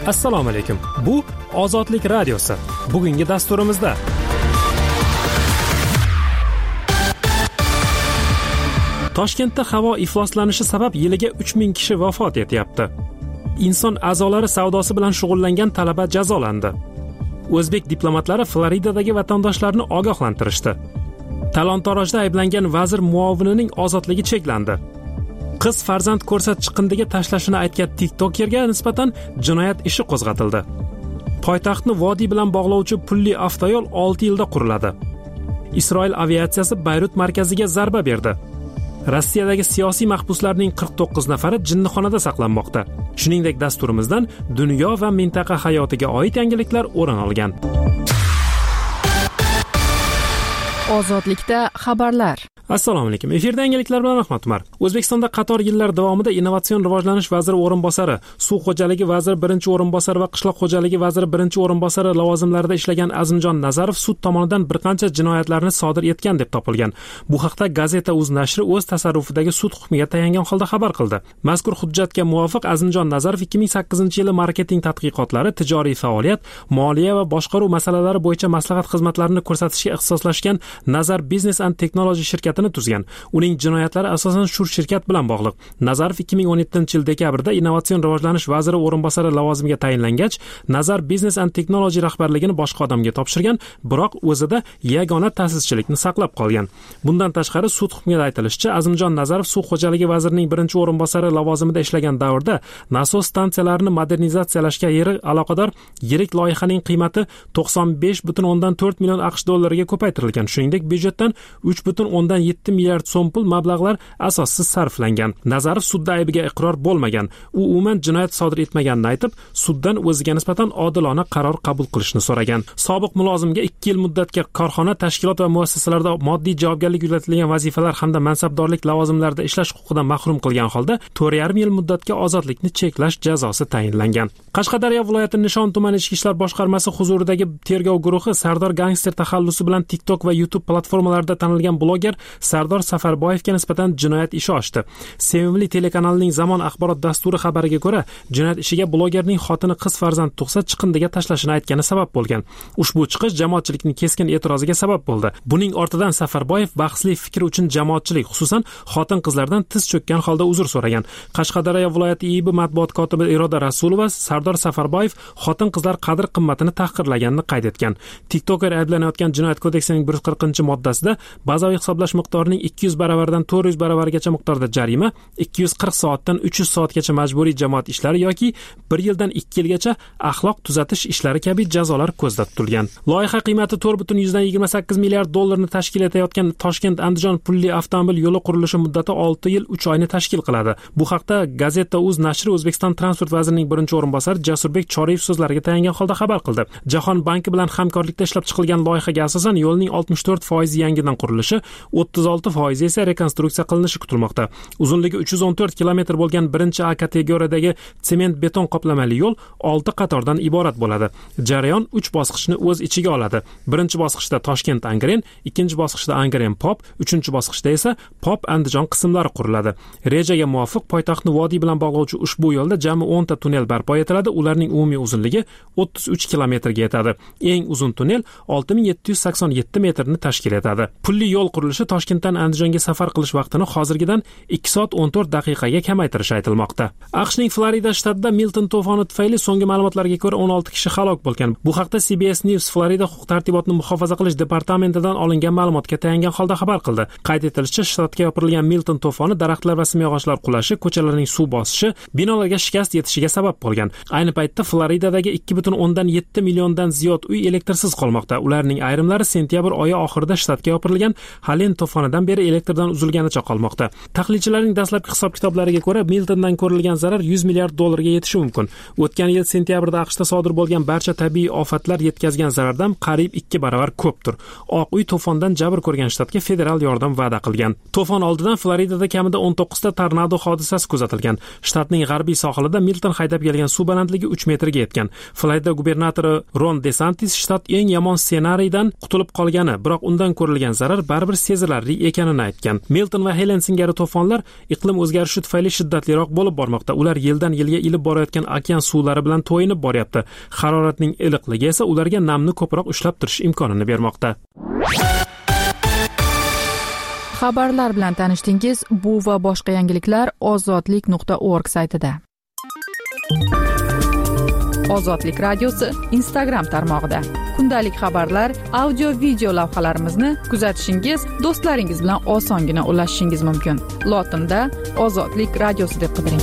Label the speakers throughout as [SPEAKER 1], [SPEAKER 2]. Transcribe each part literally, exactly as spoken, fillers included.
[SPEAKER 1] Assalomu alaykum. Bu Ozodlik radiosi. Bugungi dasturimizda Toshkentda havo ifloslanishi sabab yiliga uch ming kishi vafot etyapti. Inson a'zolari savdosi bilan shug'ullangan talaba jazolandi. O'zbek diplomatlari Floridadagi vatandoshlarni ogohlantirishdi. Talon-torojda ayblangan vazir muovinining ozodligi cheklandi. Qiz farzand ko'rsat chiqindiga tashlashini aytgan TikTokerga nisbatan jinoyat ishi qo'zg'atildi. Poytaxtni vodiy bilan bog'lovchi pulli avtoyo'l olti yilda quriladi. Isroil aviatsiyasi Bayrut markaziga zarba berdi. Rossiyadagi siyosiy mahbuslarning qirq to'qqiz nafari jinnixonada saqlanmoqda. Shuningdek, dasturimizdan dunyo va mintaqa hayotiga oid yangiliklar o'rin olgan.
[SPEAKER 2] Ozodlikda xabarlar.
[SPEAKER 1] Assalomu alaykum. Efirda yangiliklar bilan Ahmad Umar. O'zbekistonda qator yillar davomida Innovatsion rivojlanish vaziri o'rinbosari, suv xo'jaligi vaziri birinchi o'rinbosari va qishloq xo'jaligi vaziri birinchi o'rinbosari lavozimlarida ishlagan Azimjon Nazarov sud tomonidan bir qancha jinoyatlarni sodir etgan deb topilgan. Bu haqda Gazeta.uz nashri o'z tasarrufidagi sud hukmiga tayangan holda xabar qildi. Mazkur hujjatga muvofiq Azimjon Nazarov ikki ming sakkizinchi yili marketing tadqiqotlari, tijoriy faoliyat, moliya va boshqaruv masalalari bo'yicha maslahat xizmatlarini ko'rsatishga ixtisoslashgan Nazar Business and Technology shirkatini tuzgan. Uning jinoyatlari asosan shu shirkat bilan bog'liq. Nazarov ikki ming o'n yettinchi yil dekabrda Innovatsion rivojlanish vaziri o'rinbosari lavozimiga tayinlangach, Nazar Business and Technology rahbarligini boshqa odamga topshirgan, biroq o'zida yagona ta'sischilikni saqlab qolgan. Bundan tashqari sud hukmida aytilishicha, Azimjon Nazarov suv xo'jaligi vazirining birinchi o'rinbosari lavozimida ishlagan davrda nasos stansiyalarini modernizatsiyalashga yirik aloqador yirik loyihaning qiymati to'qson besh butun o'ndan to'rt million AQSh dollariga ko'paytirilgan. Shuningdek, byudjetdan uch butun o'ndan yetti milliard so'm pul mablag'lar asossiz sarflangan. Nazarov sudda aybiga iqror bo'lmagan. U umuman jinoyat sodir etmaganini aytib, suddan o'ziga nisbatan odilona qaror qabul qilishni so'ragan. Sobiq mulozimga ikki yil muddatga korxona, tashkilot va muassasalarda moddiy javobgarlik yuklatilgan vazifalar hamda mansabdorlik lavozimlarida ishlash huquqidan mahrum qilgan holda to'rt yarim yil muddatga ozodlikni cheklash jazosi tayinlangan. Qashqadaryo viloyati Nishon tumani ichki ishlar boshqarmasi huzuridagi tergov guruhi Sardor gangster taxallusi bilan TikTok va YouTube platformalarida tanilgan bloger Sardor Safarboyevga nisbatan jinoyat ishi ochdi. Sevimli telekanalining Zamon axborot dasturi xabariga ko'ra, jinoyat ishiga blogerning xotini qiz farzand tug'sa chiqindiga tashlashini aytgani sabab bo'lgan. Ushbu chiqish jamoatchilikning keskin e'tiroziga sabab bo'ldi. Buning ortidan Safarboyev bahsli fikr uchun jamoatchilik, xususan xotin-qizlardan tiz cho'kkan holda uzr so'ragan. Qashqadaryo viloyati I B matbuot kotibi Iroda Rasulova Sardor Safarboyev xotin-qizlar qadr-qimmatini tahqirlaganini qayd etgan. TikToker ayblanayotgan Jinoyat kodeksining bir yuz qirqinchi moddasida bazaviy hisoblash miqdorining ikki yuz baravardan to'rt yuz baravargacha miqdorda jarima, ikki yuz qirq soatdan uch yuz soatgacha majburiy jamoat ishlari yoki bir yildan ikki yilgacha axloq tuzatish ishlari kabi jazolar ko'zda tutilgan. Loyiha qiymati to'rt butun yigirma sakkiz milliard dollarni tashkil etayotgan Toshkent-Andijon pulli avtomobil yo'li qurilishi muddati olti yil uch oyni tashkil qiladi. Bu haqda Gazeta.uz nashri O'zbekiston transport vazirining birinchi o'rinbosari Jasurbek Choriyev so'zlariga tayangan holda xabar qildi. Jahon banki bilan hamkorlikda ishlab chiqilgan loyihaga asosan yo'lning oltmish to'rt foiz yangidan qurilishi, o'ttiz olti foiz esa rekonstruksiya qilinishi kutilmoqda. Uzunligi uch yuz o'n to'rt kilometr bo'lgan birinchi A kategoriyadagi sement beton qoplamali yo'l olti qatordan iborat bo'ladi. Jarayon uch bosqichni o'z ichiga oladi. Birinchi bosqichda Toshkent-Angren, ikkinchi bosqichda Angren-Pop, uchinchi bosqichda esa Pop-Andijon qismlari quriladi. Rejaga muvofiq poytaxtni vodiy bilan bog'lovchi ushbu yo'lda jami o'nta tunnel barpo etiladi. Ularning umumiy uzunligi o'ttiz uch kilometrga yetadi. Eng uzun tunnel olti ming yetti yuz sakson yetti metrni tashkil etadi. Pulli yo'l qurilishi Toshkentdan Andijonga safar qilish vaqtini hozirgidan ikki soat o'n to'rt daqiqaga kamaytirishi aytilmoqda. AQShning Florida shtatida Milton to'foni tufayli so'nggi ma'lumotlarga ko'ra o'n olti kishi halok bo'lgan. Bu haqda C B S News Florida huquq-tartibotni muhofaza qilish departamentidan olingan ma'lumotga tayangan holda xabar qildi. Qayd etilishicha, shtatga yopirilgan Milton to'foni daraxtlar va simyog'ochlar qulashi, ko'chalarning suv bosishi, binolarga shikast yetishiga sabab bo'lgan. Ayni paytda Floridadagi ikki butun o'ndan yetti milliondan ziyod uy elektrsiz qolmoqda. Ularning ayrimlari sentyabr oyi oxirida shtatga yopirilgan Halen to'fonidan beri elektrdan uzilganicha qolmoqda. Tahlilchilarning dastlabki hisob-kitoblariga ko'ra, Miltondan ko'rilgan zarar yuz milliard dollarga yetishi mumkin. O'tgan yil sentyabrda AQShda sodir bo'lgan barcha tabiiy ofatlar yetkazgan zarardan qariyb ikki baravar ko'pdir. Oq uy to'fondan jabr ko'rgan shtatga federal yordam va'da qilgan. To'fon oldidan Floridada kamida o'n to'qqizta tornado hodisasi kuzatilgan. Shtatning g'arbiy sohilida Milton haydab kelgan suv balandligi uch metrga yetgan. Florida gubernatori Ron DeSantis shtat eng yomon ssenariydan qutulib qolgani, biroq undan ko'rilgan zarar baribir sezilarli zararli ekanini aytgan. Milton va Helen singari to'fonlar iqlim o'zgarishi tufayli shiddatliroq bo'lib bormoqda. Ular yildan yilga ilib borayotgan okean suvlari bilan to'yinib boryapti. Haroratning iliqligi esa ularga namni ko'proq ushlab turish imkonini bermoqda.
[SPEAKER 2] Xabarlar bilan tanishdingiz. Bu va boshqa yangiliklar ozodlik nuqta org saytida. Ozodlik radiosi Instagram tarmog'ida. Kundalik xabarlar, audio video lavhalarimizni kuzatishingiz, do'stlaringiz bilan osongina ulashishingiz mumkin. Lotinda Ozodlik radiosi deb qidiring.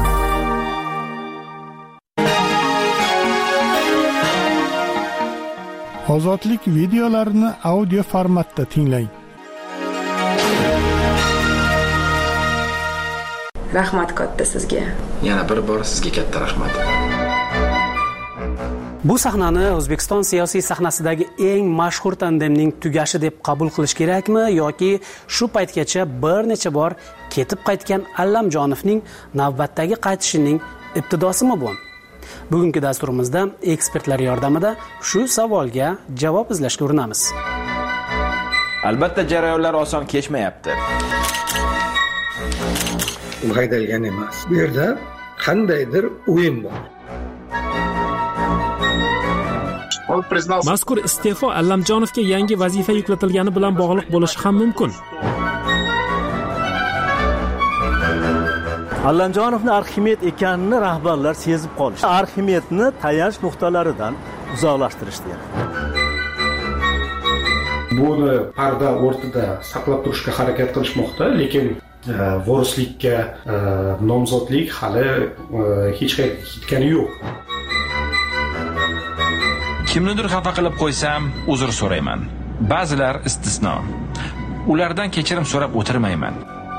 [SPEAKER 3] Ozodlik videolarini audio formatda tinglang.
[SPEAKER 4] Rahmat katta sizga.
[SPEAKER 5] Yana bir bor sizga katta rahmat.
[SPEAKER 6] Bu sahnani O'zbekiston siyosiy sahnasidagi eng mashhur tandemning tugashi deb qabul qilish kerakmi yoki shu paytgacha bir necha bor ketib qaytgan Allamjonovning navbatdagi qaytishining ibtidosimi bu? Bugungi dasturimizda ekspertlar yordamida shu savolga javob izlashga urinamiz.
[SPEAKER 5] Albatta jarayonlar oson kechmayapti.
[SPEAKER 7] Haydalgan emas. Bu yerda qandaydir o'yin bor.
[SPEAKER 1] Mazkur iste'fo Allamjonovga yangi vazifa yuklatilgani bilan bog'liq bo'lishi ham mumkin.
[SPEAKER 8] Allamjonovni Arximed ekanini rahbarlar sezib qolishdi. Arximedni tayanch nuqtalaridan uzoqlashtirishdi.
[SPEAKER 9] Buni parda o'rtada saqlab turishga harakat qilishmoqda, lekin vorislikka nomzodlik hali hech qayerga ketgani yo'q.
[SPEAKER 10] Kimnidir xafa qilib qo'ysam, uzr so'rayman. Ba'zilar istisno. Ulardan kechirim so'rab o'tirmayman.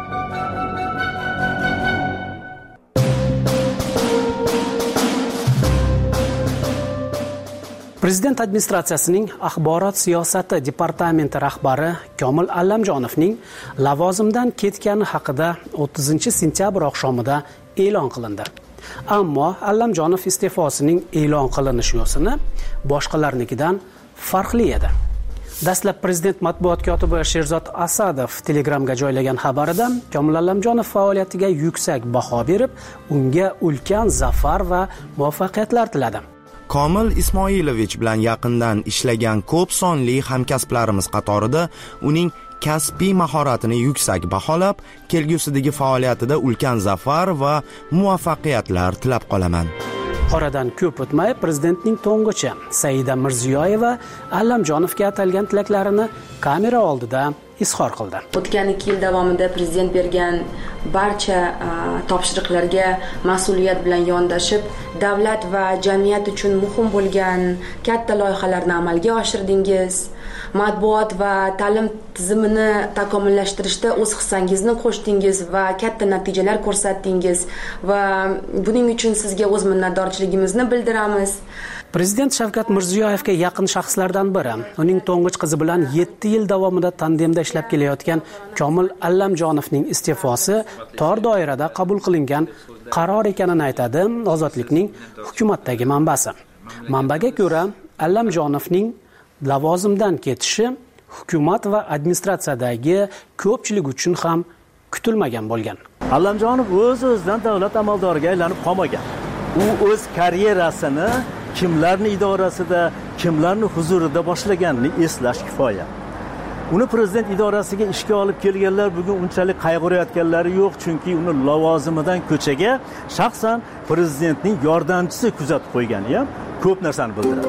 [SPEAKER 6] Prezident administratsiyasining axborot siyosati departamenti rahbari Komil Allamjonovning lavozimdan ketgani haqida o'ttizinchi sentyabr oqshomida e'lon qilindi. Ammo Allamjonov iste'fosining e'lon qilinish yo'sini boshqalarnikidan farqli edi. Dastlab prezident matbuot kotibi Sherzod Asadov Telegramga joylagan xabarida Komil Allamjonov faoliyatiga yuksak baho berib, unga ulkan zafar va muvaffaqiyatlar tiladi.
[SPEAKER 11] Komil Ismoilovich bilan yaqindan ishlagan ko'p sonli hamkasblarimiz qatorida uning kasbiy mahoratini yuksak baholab, kelgusidagi faoliyatida ulkan zafar va muvaffaqiyatlar tilab qolaman.
[SPEAKER 6] Oradan ko'p o'tmay prezidentning to'ng'ichi Saida Mirziyoyeva Allamjonovga atalgan tilaklarini kamera oldida izhor qildi.
[SPEAKER 4] O'tgan ikki yil davomida prezident bergan barcha topshiriqlarga mas'uliyat bilan yondashib, davlat va jamiyat uchun muhim bo'lgan katta loyihalarni amalga oshirdingiz. Matbuot va ta'lim tizimini takomillashtirishda o'z hissangizni qo'shdingiz va katta natijalar ko'rsatdingiz va buning uchun sizga o'z minnatdorchiligimizni bildiramiz.
[SPEAKER 6] Prezident Shavkat Mirziyoyevga yaqin shaxslardan biri, uning to'ng'ich qizi bilan yetti yil davomida tandemda ishlab kelayotgan Komil Allamjonovning iste'fosi tor doirada qabul qilingan qaror ekanini aytadi Ozodlikning hukumatdagi manbasi. Manbaga ko'ra, Allamjonovning lavozimdan ketishi hukumat va administratsiyadagi ko'pchilik uchun ham kutilmagan bo'lgan.
[SPEAKER 8] Allamjonov o'z-o'zidan davlat amaldoriga aylanib qolmagan. U o'z karyerasini kimlarning idorasida, kimlarning huzurida boshlaganini eslash kifoya. Uni prezident idorasiga ishga olib kelganlar bugun unchalik qayg'urayotganlari yo'q, chunki uni lavozimidan ko'chaga shaxsan prezidentning yordamchisi kuzatib qo'ygani ham ko'p narsani bildiradi.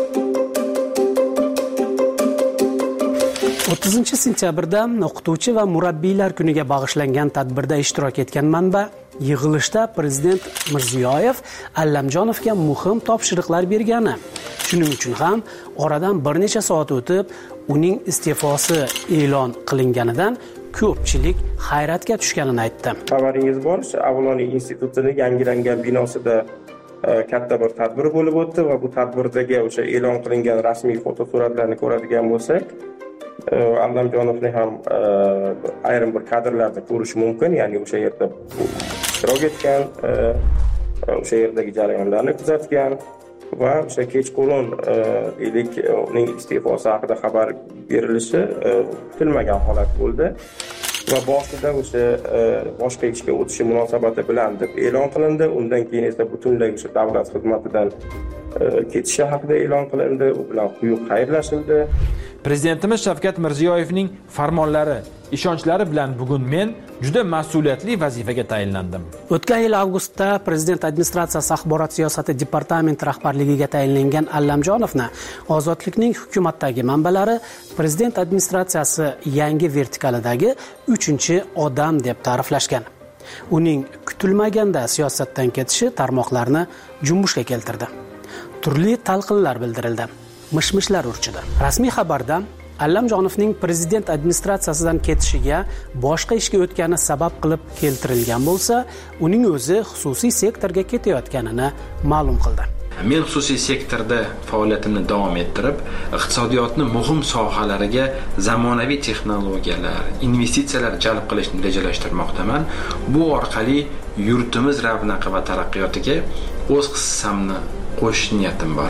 [SPEAKER 6] o'ttizinchi sentyabrda o'qituvchi va murabbiylar kuniga bag'ishlangan tadbirda ishtirok etgan manba yig'ilishda prezident Mirziyoyev Allamjonovga muhim topshiriqlar bergani, shuning uchun ham oradan bir necha soat o'tib uning iste'fosi e'lon qilinganidan ko'pchilik hayratga tushganini aytdi.
[SPEAKER 12] Xabaringiz bor, Avloniy institutining yangilangan binosida katta bir tadbir bo'lib o'tdi va bu tadbirdagi o'sha e'lon qilingan rasmiy fotosuratlarni ko'radigan bo'lsak, Allamjonovni ham ayrim bir kadrlarda ko'rish mumkin, ya'ni o'sha yerda ishtirok etgan, o'sha yerdagi jarayonlarni kuzatgan va o'sha kechqurun deylik uning iste'fosi haqida xabar berilishi kutilmagan holat bo'ldi va boshida o'sha boshqa ishga o'tishi munosabati bilan deb e'lon qilindi. Undan keyin esa butunlay o'sha davlat xizmatidan ketishi haqida e'lon qilindi. U bilan quyuq xayrlashildi.
[SPEAKER 10] Prezidentimiz Shavkat Mirziyoyevning farmonlari, ishonchlari bilan bugun men juda mas'uliyatli vazifaga tayinlandim.
[SPEAKER 6] O'tgan yil avgustda Prezident administratsiyasi axborot siyosati departamenti rahbarligiga tayinlangan Allamjonovni Ozodlikning hukumatdagi manbalari Prezident administratsiyasi yangi vertikalidagi uchinchi odam deb ta'riflashgan. Uning kutilmaganda siyosatdan ketishi tarmoqlarni junbushga keltirdi. Turli talqinlar bildirildi. Mishmishlar urchidi. Rasmiy xabarda Allamjonovning prezident administratsiyasidan ketishiga boshqa ishga o'tgani sabab qilib keltirilgan bo'lsa, uning o'zi xususiy sektorga ketayotganini ma'lum qildi.
[SPEAKER 10] Men xususiy sektorda faoliyatimni davom ettirib, iqtisodiyotni muhim sohalariga zamonaviy texnologiyalar, investitsiyalar jalb qilishni rejalashtirmoqdaman. Bu orqali yurtimiz ravnaqi va taraqqiyotiga o'z hissamni qo'shish niyatim bor.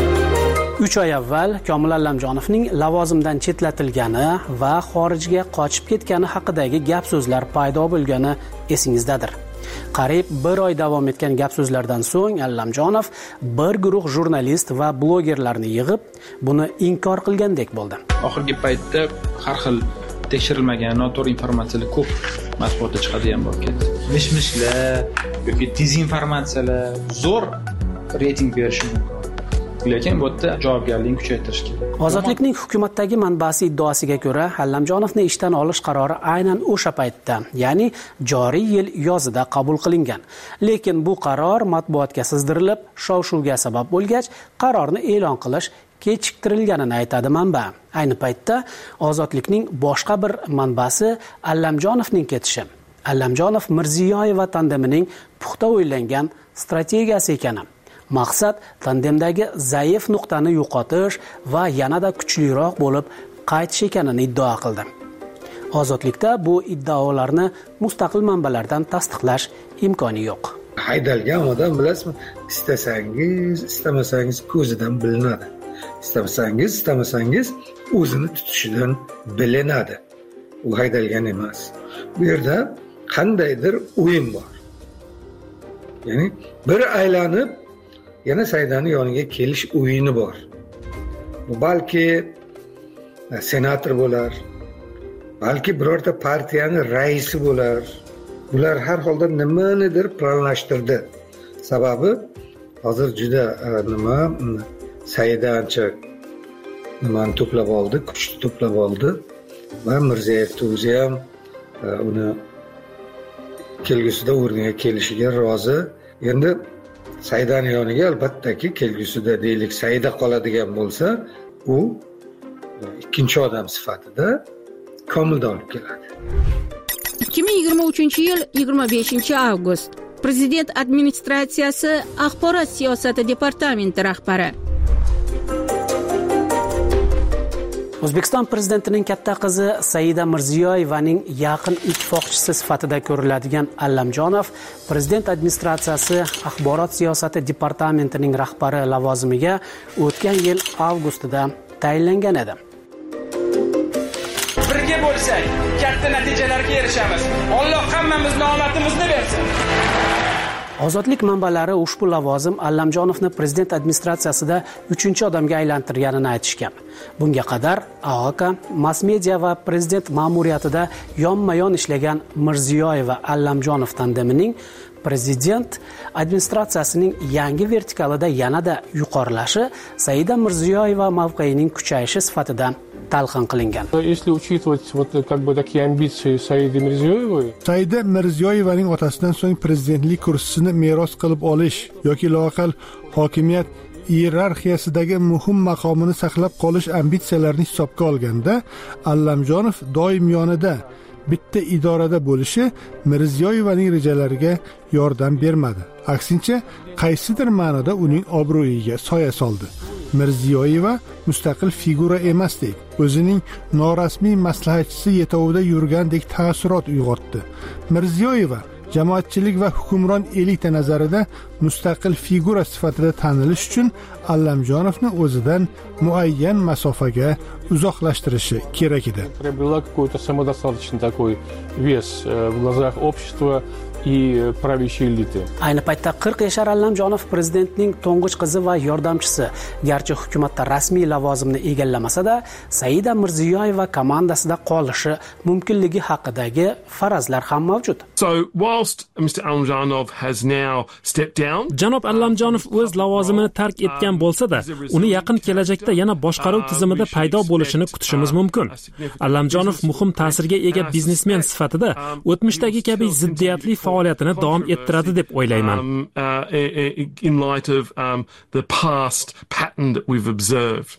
[SPEAKER 6] uch oy avval Komil Allamjonovning lavozimdan chetlatilgani va xorijga qochib ketgani haqidagi gap so'zlar paydo bo'lgani esingizdadir. Qariyb bir oy davom etgan gap so'zlardan so'ng Allamjonov bir guruh jurnalist va blogerlarni yig'ib, buni inkor qilgandek bo'ldi.
[SPEAKER 13] Oxirgi paytda har xil tekshirilmagan noto'g'ri informatsiyalar ko'p matbuotda chiqadigan bo'lib ketdi. Mish-mishlar yoki dezinformatsiyalar zo'r reyting berishi mumkin. Lekin bu yerda javobgarlikni kuchaytirish kerak.
[SPEAKER 6] Ozodlikning hukumatdagi manbasi iddaosiga ko'ra, Allamjonovni ishdan olish qarori aynan o'sha paytda, ya'ni joriy yil yozida qabul qilingan. Lekin bu qaror matbuotga sizdirilib, shov-shuvga sabab bo'lgach, qarorni e'lon qilish kechiktirilganini aytadi manba. Ayni paytda Ozodlikning boshqa bir manbasi Allamjonovning ketishi, Allamjonov Mirziyoyeva tandemining puxta o'ylangan strategiyasi ekani. Maqsad tandemdagi zaif nuqtani yo'qotish va yanada kuchliroq bo'lib qaytish ekanini iddao qildi. Ozodlikda bu iddaolarni mustaqil manbalardan tasdiqlash imkoni yo'q.
[SPEAKER 7] Haydalgan odam bilasizmi, istasangiz, istamasangiz ko'zidan bilinadi. Istamasangiz, istamasangiz o'zini tutishidan bilinadi. U haydalgan emas. Bu yerda qandaydir o'yin bor. Ya'ni bir aylanib yana Saidani yoniga kelish o'yini bor. Bu balki senator bo'lar, balki birorta partiyaning raisi bo'lar. Bular har holda nimanidir planlashtirdi. Sababi hozir juda nima Saida ancha nimani to'plab oldi, kuchni to'plab oldi va Mirziyoyev o'zi ham uni kelgusida o'rniga kelishiga rozi. Endi Saidani yoniga albattaki kelgusida deylik Saida qoladigan bo'lsa, u ikkinchi odam sifatida Komilni olib keladi.
[SPEAKER 14] ikki ming yigirma uchinchi yil yigirma beshinchi avgust. Prezident administratsiyasi axborot siyosati departamenti rahbari.
[SPEAKER 6] O'zbekiston prezidentining katta qizi Saida Mirziyoyevaning yaqin ittifoqchisi sifatida ko'riladigan Allamjonov prezident administratsiyasi axborot siyosati departamentining rahbari lavozimiga o'tgan yil avgustida tayinlangan edi.
[SPEAKER 15] Birga bo'lsak, katta natijalarga erishamiz. Alloh hammamizning omadimizni bersin.
[SPEAKER 6] Ozodlik manbalari ushbu lavozim Allamjonovni prezident administratsiyasida uchinchi odamga aylantirganini aytishgan. Bunga qadar A O K, mass media va prezident ma'muriyatida yonma-yon ishlagan Mirziyoyeva Allamjonov tandemining prezident administratsiyasining yangi vertikalida yanada yuqorilashi Saida Mirziyoyeva mavqeyining kuchayishi sifatida talqin qilingan.
[SPEAKER 16] Если учитывать вот как бы такие амбиции Саиды Мирзиёевой,
[SPEAKER 3] Saida Mirziyoyevaning otasidan so'ng prezidentlik kursisini meros qilib olish yoki loaqal hokimiyat iyerarxiyasidagi muhim maqomini saqlab qolish ambitsiyalarini hisobga olganda, Allamjonov doim yonida bitta idorada bo'lishi Mirziyoyevaning rejalariga yordam bermadi. Aksincha, qaysidir ma'noda uning obro'yiga soya soldi. Mirziyoyeva mustaqil figura emasdek, o'zining norasmiy maslahatchisi yetovida yurgandek ta'ssurot uyg'otdi. Mirziyoyeva jamoatchilik va hukmron elita nazarida mustaqil figura sifatida tanilish uchun Allamjonovni o'zidan muayyan masofaga uzoqlashtirishi kerak edi.
[SPEAKER 16] Приобрела какой-то самодостаточный такой вес в глазах общества и правящей элиты.
[SPEAKER 6] Ayni paytda qirq yashar Allamjonov prezidentning to'ng'ich qizi va yordamchisi. Garchi hukumatda rasmiy lavozimni egallamasa-da, Saida Mirziyoyeva komandasida qolishi mumkinligi haqidagi farazlar ham mavjud.
[SPEAKER 17] So whilst Mister Allamjonov has now stepped down,
[SPEAKER 1] Janob Allamjonov o'z lavozimini tark etgan bo'lsa-da, uni yaqin kelajakda yana boshqaruv tizimida paydo bo'lishini kutishimiz mumkin. Allamjonov muhim ta'sirga ega biznesmen sifatida o'tmishdagi kabi ziddiyatli faoliyatini davom ettiradi deb o'ylayman.
[SPEAKER 17] Um, uh, in light of um, the past pattern that we've observed.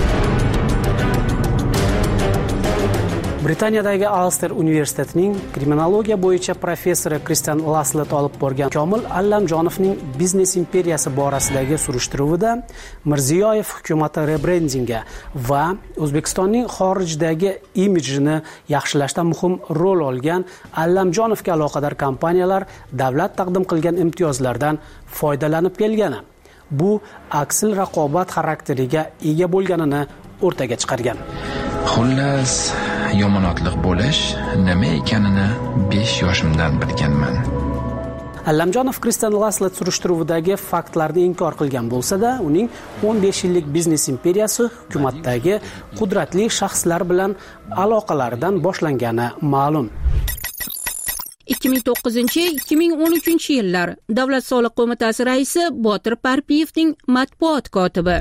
[SPEAKER 6] Britaniyadagi Ulster universitetining kriminologiya bo'yicha professori Kristian Laslet olib borgan Komil Allamjonovning biznes imperiyasi borasidagi surishtiruvida Mirziyoyev hukumati rebrendinga va O'zbekistonning xorijdagi imijini yaxshilashda muhim rol olgan Allamjonovga aloqador kompaniyalar davlat taqdim qilgan imtiyozlardan foydalanib kelgani, bu aksil raqobat xarakteriga ega bo'lganini o'rtaga chiqargan.
[SPEAKER 10] Xullas, yomonotliq bo'lish nima ekanini besh yoshimdan bilganman.
[SPEAKER 6] Allamjonov Kristian Laslet surishtiruvidagi faktlarni inkor qilgan bo'lsa-da, uning o'n besh yillik biznes imperiyasi hukumatdagi qudratli shaxslar bilan aloqalaridan boshlangani ma'lum.
[SPEAKER 14] ikki ming to'qqizinchi ikki ming o'n uchinchi yillar Davlat soliq qo'mitasi raisi Botir Parpiyevning matbuot kotibi.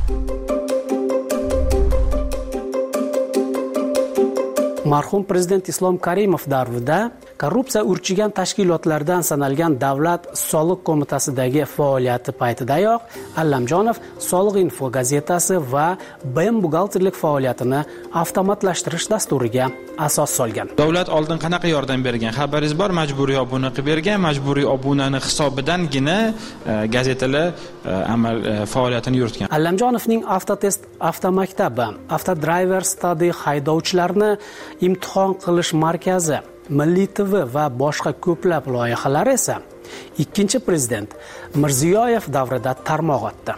[SPEAKER 14] Marhum prezident Islom Karimov davrida korrupsiya urchigan tashkilotlardan sanalgan Davlat soliq qo'mitasidagi faoliyati paytidayoq Allamjonov Soliq info gazetasi va B M buxgalterlik faoliyatini avtomatlashtirish dasturiga asos solgan.
[SPEAKER 13] Davlat oldin qanaqa yordam bergan? Xabaringiz bor, majburiy obuna qilib bergan, majburiy obunani hisobidangina gazetalar amal faoliyatini yuritgan.
[SPEAKER 6] Allamjonovning Avtotest avtomaktabi, Avtodriver Study haydovchilarni imtihon qilish markazi, Milliy T V va boshqa ko'plab loyihalar esa ikkinchi prezident Mirziyoyev davrida tarmoq otdi.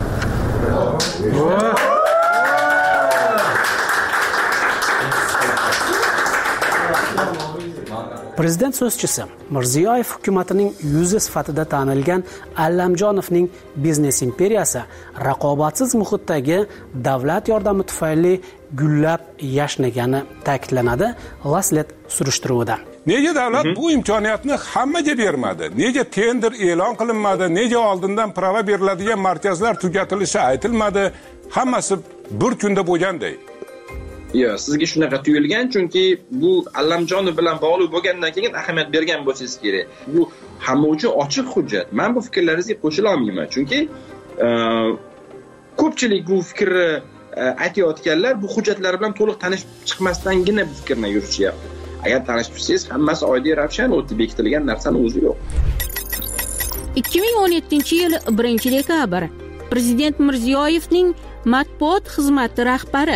[SPEAKER 6] Prezident so'zchisi Mirziyoyev hukumatining yuzi sifatida tanilgan Allamjonovning biznes imperiyasi raqobatsiz muhitdagi davlat yordami tufayli gullab yashnagani ta'kidlanadi Laslet surishtiruvida.
[SPEAKER 18] Nega davlat bu imkoniyatni hammaga bermadi? Nega tender e'lon qilinmadi? Nega oldindan prava beriladigan markazlar tugatilishi aytilmadi? Hammasi bir kunda bo'lganday.
[SPEAKER 19] Yo, sizga shunaqa tuyulgan, chunki bu Allamjonov bilan bog'liq bo'lgandan keyin ahamiyat bergan bo'lsangiz kerak. Bu hamma uchun ochiq hujjat. Men bu fikrlaringizga qo'shila olmayman, chunki ko'pchilik bu fikrni aytayotganlar bu hujjatlar bilan to'liq tanishib chiqmasdangina bu fikrni yurishyapti. Agar tanishib tursangiz, hammasi oddiy ravshan o'tib bekitilgan narsani o'zi yo'q.
[SPEAKER 14] ikki ming o'n yettinchi yil birinchi dekabr Prezident Mirziyoyevning matbuot xizmati rahbari.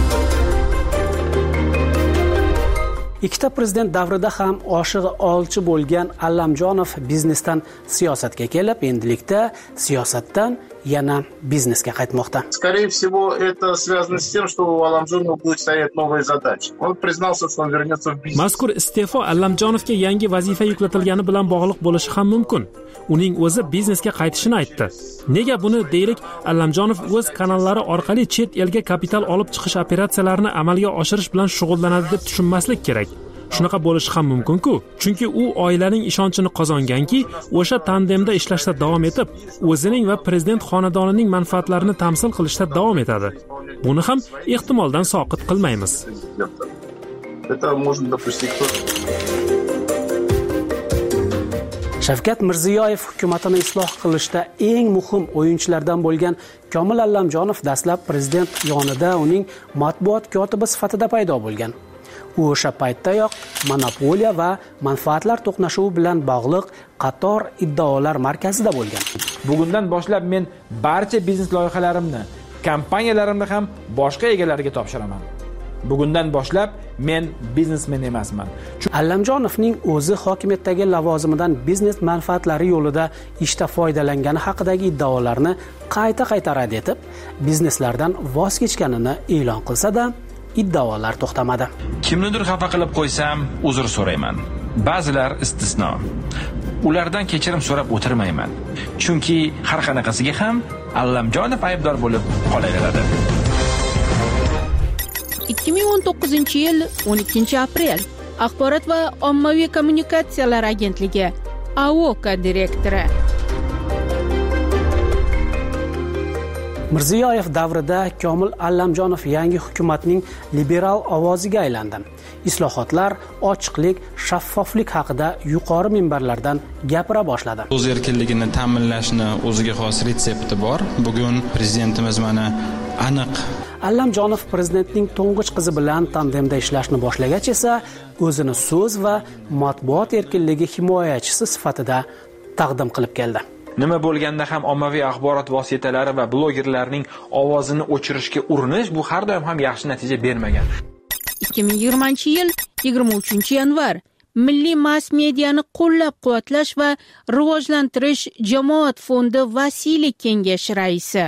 [SPEAKER 14] Ikkita prezident davrida ham oshig'i olchi bo'lgan Allamjonov biznesdan siyosatga kelib, endilikda siyosatdan yana biznesga qaytmoqda.
[SPEAKER 20] Скорее всего, это связано с тем, что у Алламжонова будет стоять новые задачи. Он признался, что он вернется в бизнес.
[SPEAKER 1] Mazkur iste'fo Allamjonovga yangi vazifa yuklatilgani bilan bog'liq bo'lishi ham mumkin. Uning o'zi biznesga qaytishini aytdi. Nega buni deylik, Allamjonov o'z kanallari orqali chet elga kapital olib chiqish operatsiyalarini amalga oshirish bilan shug'ullanadi deb tushunmaslik kerak. Shunaqa bo'lishi ham mumkin-ku, chunki u oilaning ishonchini qozonganki, o'sha tandemda ishlashda davom etib, o'zining va prezident xonadonining manfaatlarini tamsil qilishda davom etadi. Buni ham ehtimoldan soqit qilmaymiz.
[SPEAKER 20] Это можно допустить.
[SPEAKER 6] Shavkat Mirziyoyev hukumatini isloh qilishda eng muhim o'yinchilardan bo'lgan Komil Allamjonov dastlab prezident yonida uning matbuot kotibi sifatida paydo bo'lgan. U o'sha paytdayoq monopoliya va manfaatlar to'qnashuvi bilan bog'liq qator iddaolar markazida bo'lgan.
[SPEAKER 13] Bugundan boshlab men barcha biznes loyihalarimni, kompaniyalarimni ham boshqa egalariga topshiraman. bugundan boshlab men biznesmen emasman.
[SPEAKER 6] Allamjonovning o'zi hokimiyatdagi lavozimidan biznes manfaatlari yo'lida ishda foydalangani haqidagi iddaolarni qayta-qayta rad etib, bizneslardan voz kechganini e'lon qilsa-da, iddaolar to'xtamadi.
[SPEAKER 10] Kimnidir xafa qilib qo'ysam, uzr so'rayman. Ba'zilar istisno. Ulardan kechirim so'rab o'tirmayman. Chunki har qanaqasiga ham Allamjonov aybdor bo'lib qolaveradi.
[SPEAKER 21] ikki ming o'n to'qqizinchi yil o'n ikkinchi aprel Axborot va ommaviy kommunikatsiyalar agentligi A O K direktori.
[SPEAKER 6] Mirziyoyev davrida Komil Allamjonov yangi hukumatning liberal ovoziga aylandi. Islohotlar, ochiqlik, shaffoflik haqida yuqori minbarlardan gapira boshladi.
[SPEAKER 22] O'z erkinligini ta'minlashni o'ziga xos retsepti bor. Bugun prezidentimiz mana aniq.
[SPEAKER 6] Allamjonov prezidentning to'ng'ich qizi bilan tandemda ishlashni boshlagach esa o'zini so'z va matbuot erkinligi himoyachisi sifatida taqdim qilib keldi.
[SPEAKER 10] Nima bo'lganda ham ommaviy axborot vositalari va blogerlarning ovozini o'chirishga urinish bu har doim ham yaxshi natija bermagan.
[SPEAKER 21] ikki ming yigirmanchi yil yigirma uchinchi yanvar Milliy mass mediani qo'llab-quvvatlash va rivojlantirish jamoat fondi vasiylik kengashi raisi.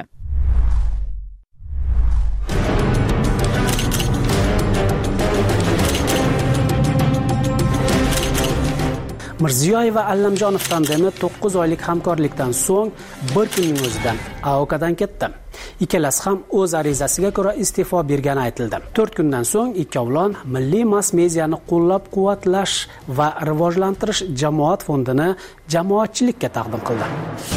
[SPEAKER 6] Mirziyoyev va Allamjonov tandemi to'qqiz oylik hamkorlikdan so'ng bir kunning o'zidan A O K'dan ketdi. Ikkalasi ham o'z arizasiga ko'ra iste'fo bergani aytildi. to'rt kundan so'ng ikkovlon Milliy mass mediani qo'llab-quvvatlash va rivojlantirish jamoat fondini jamoatchilikka taqdim qildi.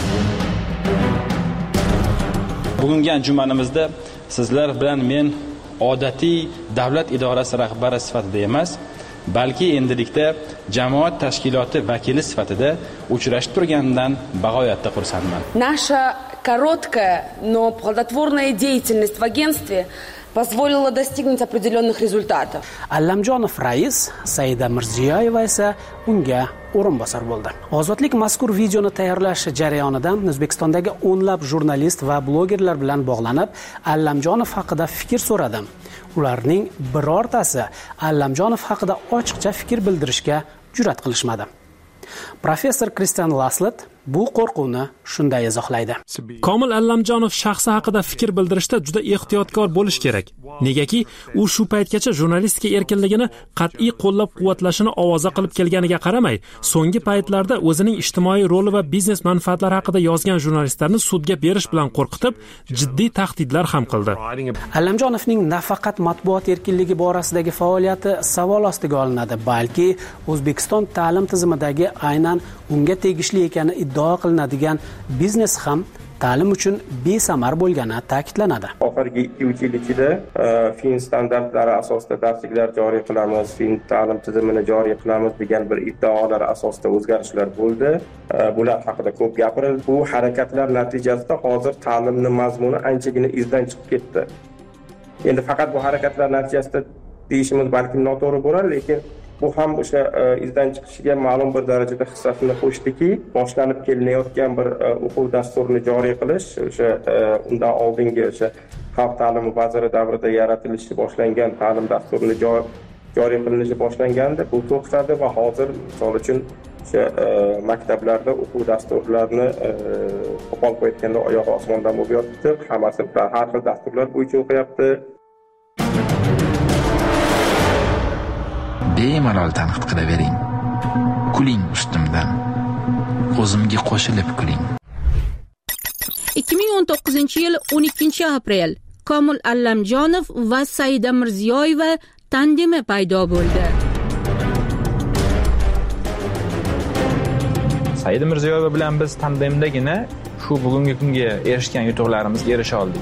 [SPEAKER 22] Bugungi anjumanimizda sizlar bilan men odatiy davlat idorasi rahbari sifatida emas, balki endilikda jamoat tashkiloti vakili sifatida uchrashib turganidan bag'oyatda xursandman.
[SPEAKER 4] Наша короткая, но плодотворная деятельность в агентстве позволила достигнуть определенных результатов.
[SPEAKER 6] Allamjonov rais, Saida Mirziyoyeva esa unga o'rinbosar bo'ldi. Ozodlik mazkur videoni tayyorlash jarayonida O'zbekistondagi o'nlab jurnalist va blogerlar bilan bog'lanib, Allamjonov haqida fikr so'radim. Ularning birortasi Allamjonov haqida ochiqcha fikr bildirishga jur'at qilishmadi. Professor Kristian Laslet bu qo'rquvni shunday izohlaydi.
[SPEAKER 1] Komil Allamjonov shaxsi haqida fikr bildirishda juda ehtiyotkor bo'lish kerak. Negaki, u shu paytgacha jurnalistika erkinligini qat'iy qo'llab-quvvatlashini ovoza qilib kelganiga qaramay, so'nggi paytlarda o'zining ijtimoiy roli va biznes manfaatlari haqida yozgan jurnalistlarni sudga berish bilan qo'rqitib, jiddiy tahdidlar ham qildi.
[SPEAKER 6] Allamjonovning nafaqat matbuot erkinligi borasidagi faoliyati savol ostiga olinadi, balki O'zbekiston ta'lim tizimidagi aynan unga tegishli ekani iddao qilinadigan biznes ham ta'lim uchun besamar bo'lgani ta'kidlanadi.
[SPEAKER 12] Oxirgi ikki uch yil ichida fin standartlari asosida darsliklar joriy qilamiz, fin ta'lim tizimini joriy qilamiz degan bir iddaolar asosida o'zgarishlar bo'ldi. Bular haqida ko'p gapirildi. Bu harakatlar natijasida hozir ta'limning mazmuni anchagina izdan chiqib ketdi. Endi faqat bu harakatlar natijasida deyishimiz balki noto'g'ri bo'lar, lekin bu ham o'sha izdan chiqishiga ma'lum bir darajada hissasini qo'shdiki, boshlanib kelinayotgan bir o'quv dasturini joriy qilish, o'sha undan oldingi o'sha xalq ta'limi vaziri davrida yaratilishi boshlangan ta'lim dasturini joriy qilinishi boshlanganda bu to'xtadi va hozir misol uchun o'sha maktablarda o'quv dasturlarini qo'pol qo'yayotganda oyog'i osmondan bo'lib yotibdi. Hammasi har xil dasturlar bo'yicha o'qiyapti.
[SPEAKER 5] Bemalol tanqid qilavering. Kuling ustimdan. O'zimga qo'shilib kuling.
[SPEAKER 21] ikki ming o'n to'qqizinchi yil o'n ikkinchi aprel Komil Allamjonov va Saida Mirziyoyeva tandemi paydo bo'ldi.
[SPEAKER 13] Saida Mirziyoyeva bilan biz tandemdagina shu bugungi kunga erishgan yutuqlarimizga erisha oldik.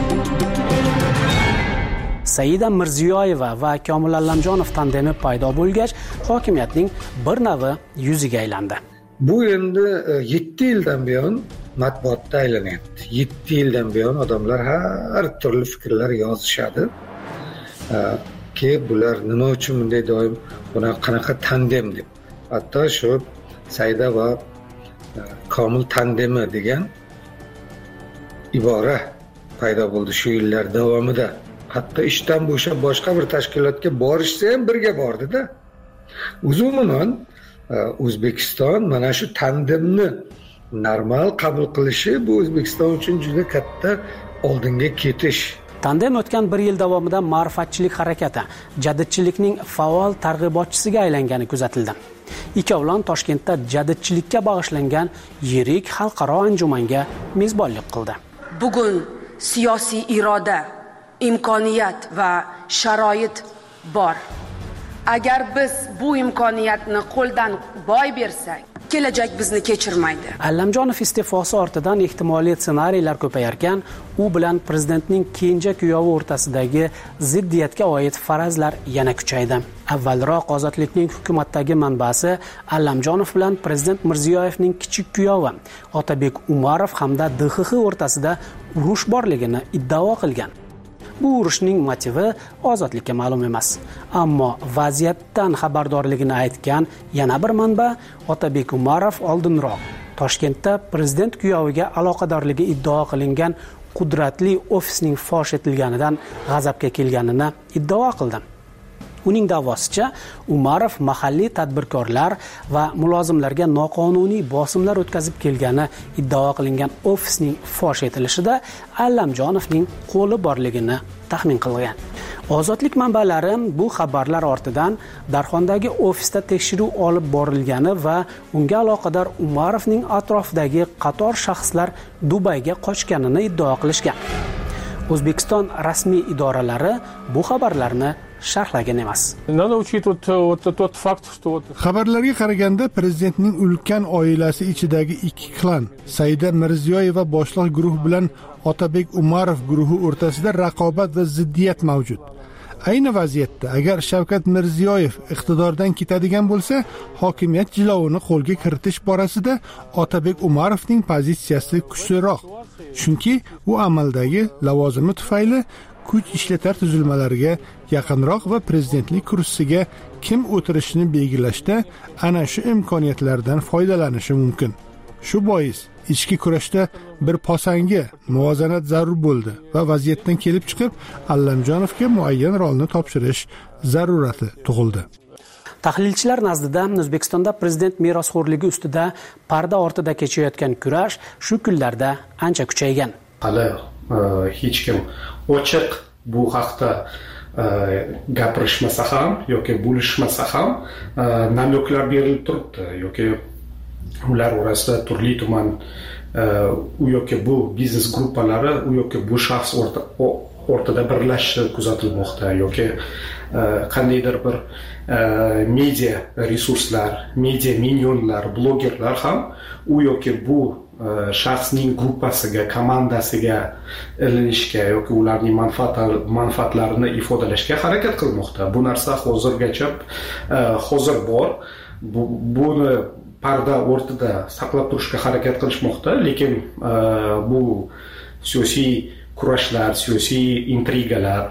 [SPEAKER 6] Saida Mirziyoyeva va Komil Allamjonov tandemi paydo bo'lgach, hokimiyatning bir navi yuziga aylandi.
[SPEAKER 7] Bu endi yetti yildan buyon matbuotda aylanyapti. yetti yildan buyon odamlar har turli fikrlar yozishadi. Ki bular nima uchun bunday doim buni qanaqa tandem deb. Hatto shu Saida va Komil tandemi degan ibora paydo bo'ldi shu yillar davomida. hatto ishdan bo'shab boshqa bir tashkilotga borishsa ham birga bordida. O'zi umuman O'zbekiston mana shu tandemni normal qabul qilishi bu O'zbekiston uchun juda katta oldinga ketish.
[SPEAKER 6] Tandem o'tgan bir yil davomida ma'rifatchilik harakati jadidchilikning faol targ'ibotchisiga aylangani kuzatildi. Ikkovlon Toshkentda jadidchilikka bag'ishlangan yirik xalqaro anjumanga mezbonlik qildi.
[SPEAKER 2] Bugun siyosiy iroda, imkoniyat va sharoit bor. Agar biz bu imkoniyatni qo'ldan boy bersak, kelajak bizni kechirmaydi.
[SPEAKER 6] Allamjonov iste'fosi ortidan ehtimoliy ssenariylar ko'payarkan, u bilan prezidentning kenja kuyovi o'rtasidagi ziddiyatga oid farazlar yana kuchaydi. Avvalroq Ozodlikning hukumatdagi manbasi Allamjonov bilan prezident Mirziyoyevning kichik kuyovi Otabek Umarov hamda D X X o'rtasida urush borligini iddao qilgan. Bu urushning motivi Ozodlikka ma'lum emas. Ammo vaziyatdan xabardorligini aytgan yana bir manba Otabek Umarov oldinroq Toshkentda prezident kuyoviga aloqadorligi iddao qilingan qudratli ofisning fosh etilganidan g'azabga kelganini iddao qildi. Uning da'vosicha, Umarov mahalliy tadbirkorlar va mulozimlarga noqonuniy bosimlar o'tkazib kelgani iddao qilingan ofisning fosh etilishida Allamjonovning qo'li borligini taxmin qilgan. Ozodlik manbalari bu xabarlar ortidan Darxondagi ofisda tekshiruv olib borilgani va unga aloqador Umarovning atrofidagi qator shaxslar Dubayga qochganini iddao qilishgan. O'zbekiston rasmiy idoralari bu xabarlarni sharhlagan emas.
[SPEAKER 3] Xabarlarga qaraganda prezidentning ulkan oilasi ichidagi ikki klan, Saida Mirziyoyeva boshliq guruh bilan Otabek Umarov guruhi o'rtasida raqobat va ziddiyat mavjud. Ayni vaziyatda agar Shavkat Mirziyoyev iqtidordan ketadigan bo'lsa, hokimiyat jilovini qo'lga kiritish borasida Otabek Umarovning pozitsiyasi kuchliroq. Chunki u amaldagi lavozimi tufayli kuch ishlatar tuzilmalariga yaqinroq va prezidentlik kursisiga kim o'tirishini belgilashda ana shu imkoniyatlardan foydalanishi mumkin. Shu bois ichki kurashda bir posanga muvozanat zarur bo'ldi va vaziyatdan kelib chiqib Allamjonovga muayyan rolni topshirish zarurati tug'ildi.
[SPEAKER 6] Tahlilchilar nazdida O'zbekistonda prezident merosxo'rligi ustida parda ortida kechayotgan kurash shu kunlarda ancha kuchaygan.
[SPEAKER 9] Hali hech kim ochiq bu haqda gapirishmasa ham yoki bo'lishmasa ham namyoklar berilib turibdi yoki ular orasida turli tuman u yoki bu biznes gruppalari u yoki bu shaxs o'rtada birlashishi kuzatilmoqda yoki qandaydir bir media resurslar, media minyonlar, blogerlar ham u yoki bu shaxsning gruppasiga, komandasiga ilinishga yoki ularning manfaatlarini ifodalashga harakat qilmoqda. Bu narsa hozirgacha hozir bor. Buni parda o'rtada saqlab turishga harakat qilishmoqda, lekin bu siyosiy kurashlar, siyosiy intrigalar,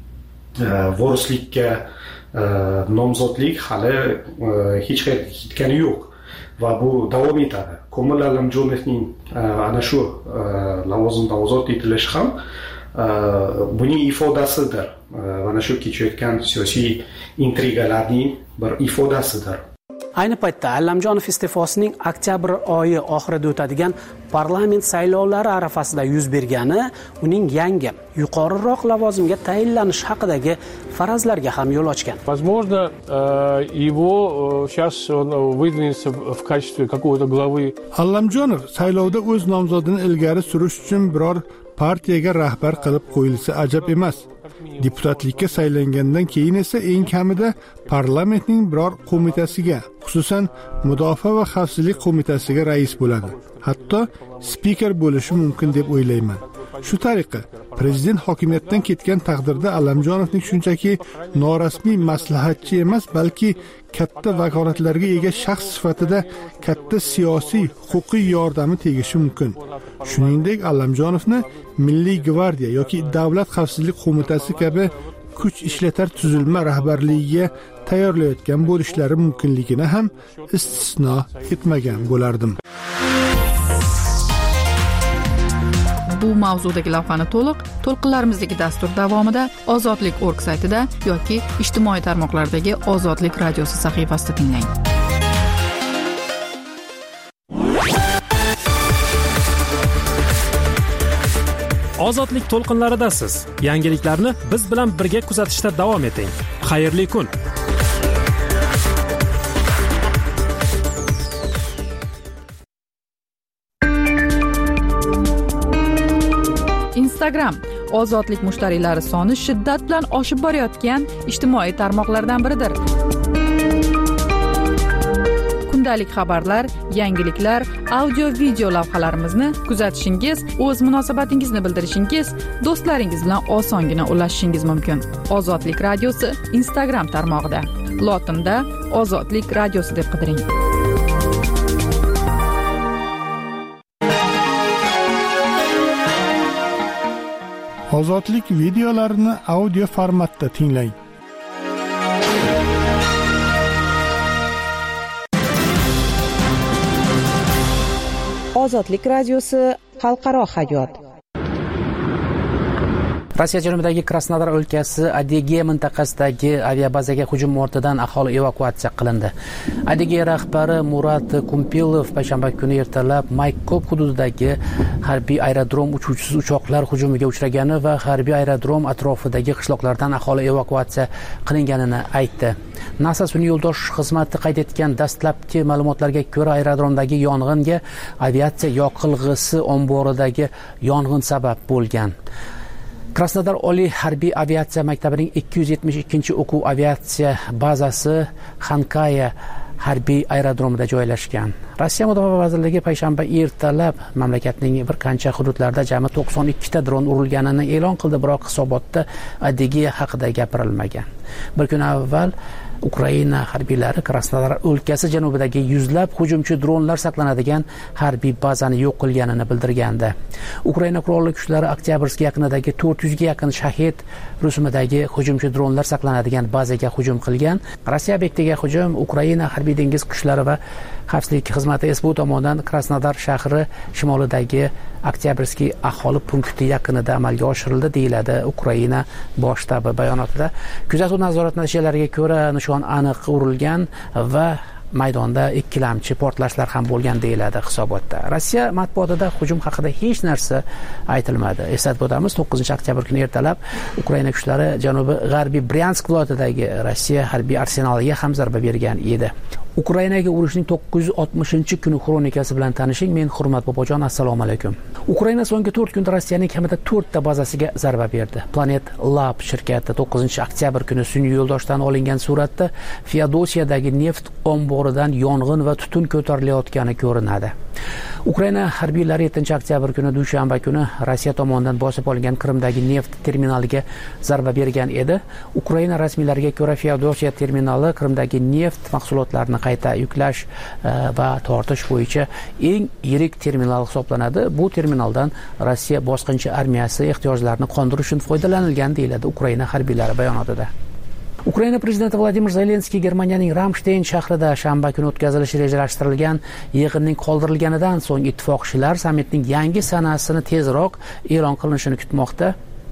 [SPEAKER 9] vorislikka nomzodlik hali hech qayerga ketgani yo'q va bu davom etadi. Komil Allamjonovning ana shu lavozimda ozod etilishi ham buning ifodasidir. Mana shu kechayotgan siyosiy intrigalarning bir ifodasidir.
[SPEAKER 6] Ayni paytda Allamjonov iste'fosining oktyabr oyi oxirida o'tadigan parlament saylovlari arafasida yuz bergani uning yangi, yuqoriroq lavozimga tayinlanish haqidagi farazlarga ham yo'l ochgan.
[SPEAKER 16] Возможно, его сейчас он выдвинется в качестве какого-то главы.
[SPEAKER 3] Allamjonov saylovda o'z nomzodini ilgari surish uchun biror partiyaga rahbar qilib qo'yilsa ajab emas. Deputatlikka saylangandan keyin esa eng kamida parlamentning biror qo'mitasiga, xususan Mudofaa va xavfsizlik qo'mitasiga rais bo'ladi. Hatto spiker bo'lishi mumkin deb o'ylayman. Shu tariqa prezident hokimiyatdan ketgan taqdirda Allamjonovning shunchaki norasmiy maslahatchi emas, balki katta vakolatlarga ega shaxs sifatida katta siyosiy, huquqiy yordami tegishi mumkin. Shuningdek, Allamjonovni Milliy gvardiya yoki Davlat xavfsizlik qo'mitasi kabi kuch ishlatar tuzilma rahbarligiga tayyorlayotgan bo'lishlari mumkinligini ham istisno etmagan bo'lardim.
[SPEAKER 8] bu mavzudagi lavhani to'liq to'lqinlarimizdagi dastur davomida Ozodlik nokta org saytida yoki ijtimoiy tarmoqlardagi Ozodlik radiosi sahifasida tinglang.
[SPEAKER 1] Ozodlik to'lqinlaridasiz. Yangiliklarni biz bilan birga kuzatishda davom eting. Xayrli kun.
[SPEAKER 8] Instagram ozodlik mushtariylari soni shiddat bilan oshib borayotgan ijtimoiy tarmoqlardan biridir. Kundalik xabarlar, yangiliklar, audio-video lavhalarimizni kuzatishingiz, o'z munosabatingizni bildirishingiz, do'stlaringiz bilan osongina ulashishingiz mumkin. Ozodlik radiosi Instagram tarmog'ida. Lotinda Ozodlik radiosi deb qidiring.
[SPEAKER 3] Ozodlik videolarini audio formatda tinglang.
[SPEAKER 11] Ozodlik radiosi xalqaro hayot.
[SPEAKER 6] Rossiya janubidagi Krasnodar o'lkasi Adygea mintaqasidagi aviabazaga hujum ortidan aholi evakuatsiya qilindi. Adygea rahbari Murat Kumpilov payshanba kuni ertalab Maykop hududidagi harbiy aerodrom uchuvchisiz uchoqlar hujumiga uchragani va harbiy aerodrom atrofidagi qishloqlardan aholi evakuatsiya qilinganini aytdi. NASA sun'iy yo'ldosh xizmati qayd etgan dastlabki ma'lumotlarga ko'ra, aerodromdagi yong'inga aviatsiya yoqilg'isi omboridagi yong'in sabab bo'lgan. Krasnodar Oliy harbiy aviatsiya maktabining ikki yuz yetmish ikkinchi o'quv aviatsiya bazasi Xankaya harbiy aerodromida joylashgan. Rossiya Mudofaa vazirligi payshanba ertalab mamlakatning bir qancha hududlarida jami to'qson ikkita dron urilganini e'lon qildi, biroq hisobotda Adygea haqida gapirilmagan. Bir kun avval Ukraina harbiylari Krasnodar o'lkasi janubidagi yuzlab hujumchi dronlar saqlanadigan harbiy bazani yo'q qilganini bildirgandi. Ukraina qurolli kuchlari Oktyabrsk yaqinidagi to'rt yuzga yaqin shahid rusumidagi hujumchi dronlar saqlanadigan bazaga hujum qilgan. Rossiya obyektiga hujum Ukraina harbiy dengiz kuchlari va xavfsizlik xizmati S B U tomonidan Krasnodar shahri shimolidagi Oktyabrsk aholi punkti yaqinida amalga oshirildi, deyiladi Ukraina bosh shtabi bayonotida. Kuzatuv nazorat natijalariga ko'ra nishon aniq urilgan va maydonda ikkilamchi portlashlar ham bo'lgan, deyiladi hisobotda. Rossiya matbuotida hujum haqida hech narsa aytilmadi. Eslatib o'tamiz, to'qqizinchi oktyabr kuni ertalab Ukraina kuchlari janubiy g'arbiy Bryansk viloyatidagi Rossiya harbiy arsenaliga ham zarba bergan edi. Ukrainaga urushning to'qqiz yuz oltmishinchi kuni xronikasi bilan tanishing. Men Hurmat Bobojon, assalomu alaykum. Ukraina so'nggi to'rt kunda Rossiyaning kamida to'rtta bazasiga zarba berdi. Planet Lab shirkati to'qqizinchi oktyabr kuni sun'iy yo'ldoshdan olingan suratda Feodosiyadagi neft omboridan yong'in va tutun ko'tarilayotgani ko'rinadi. Ukraina harbiylari yettinchi oktyabr kuni dushanba kuni Rossiya tomonidan bosib olingan Qrimdagi neft terminaliga zarba bergan edi. Ukraina rasmiylariga ko'ra, Feodosiya terminali Qrimdagi neft mahsulotlarini qayta yuklash va tortish bo'yicha eng yirik terminal hisoblanadi. Bu terminaldan Rossiya bosqinchi armiyasi ehtiyojlarini qondirish uchun foydalanilgan, deyiladi Ukraina harbiylari bayonotida. Ukraina prezidenti Vladimir Zelenskiy Germaniyaning Ramstein shahrida shanba kuni o'tkazilishi rejalashtirilgan yig'inning qoldirilganidan so'ng ittifoqchilar sammitning yangi sanasini tezroq e'lon qilinishini kutmoqda.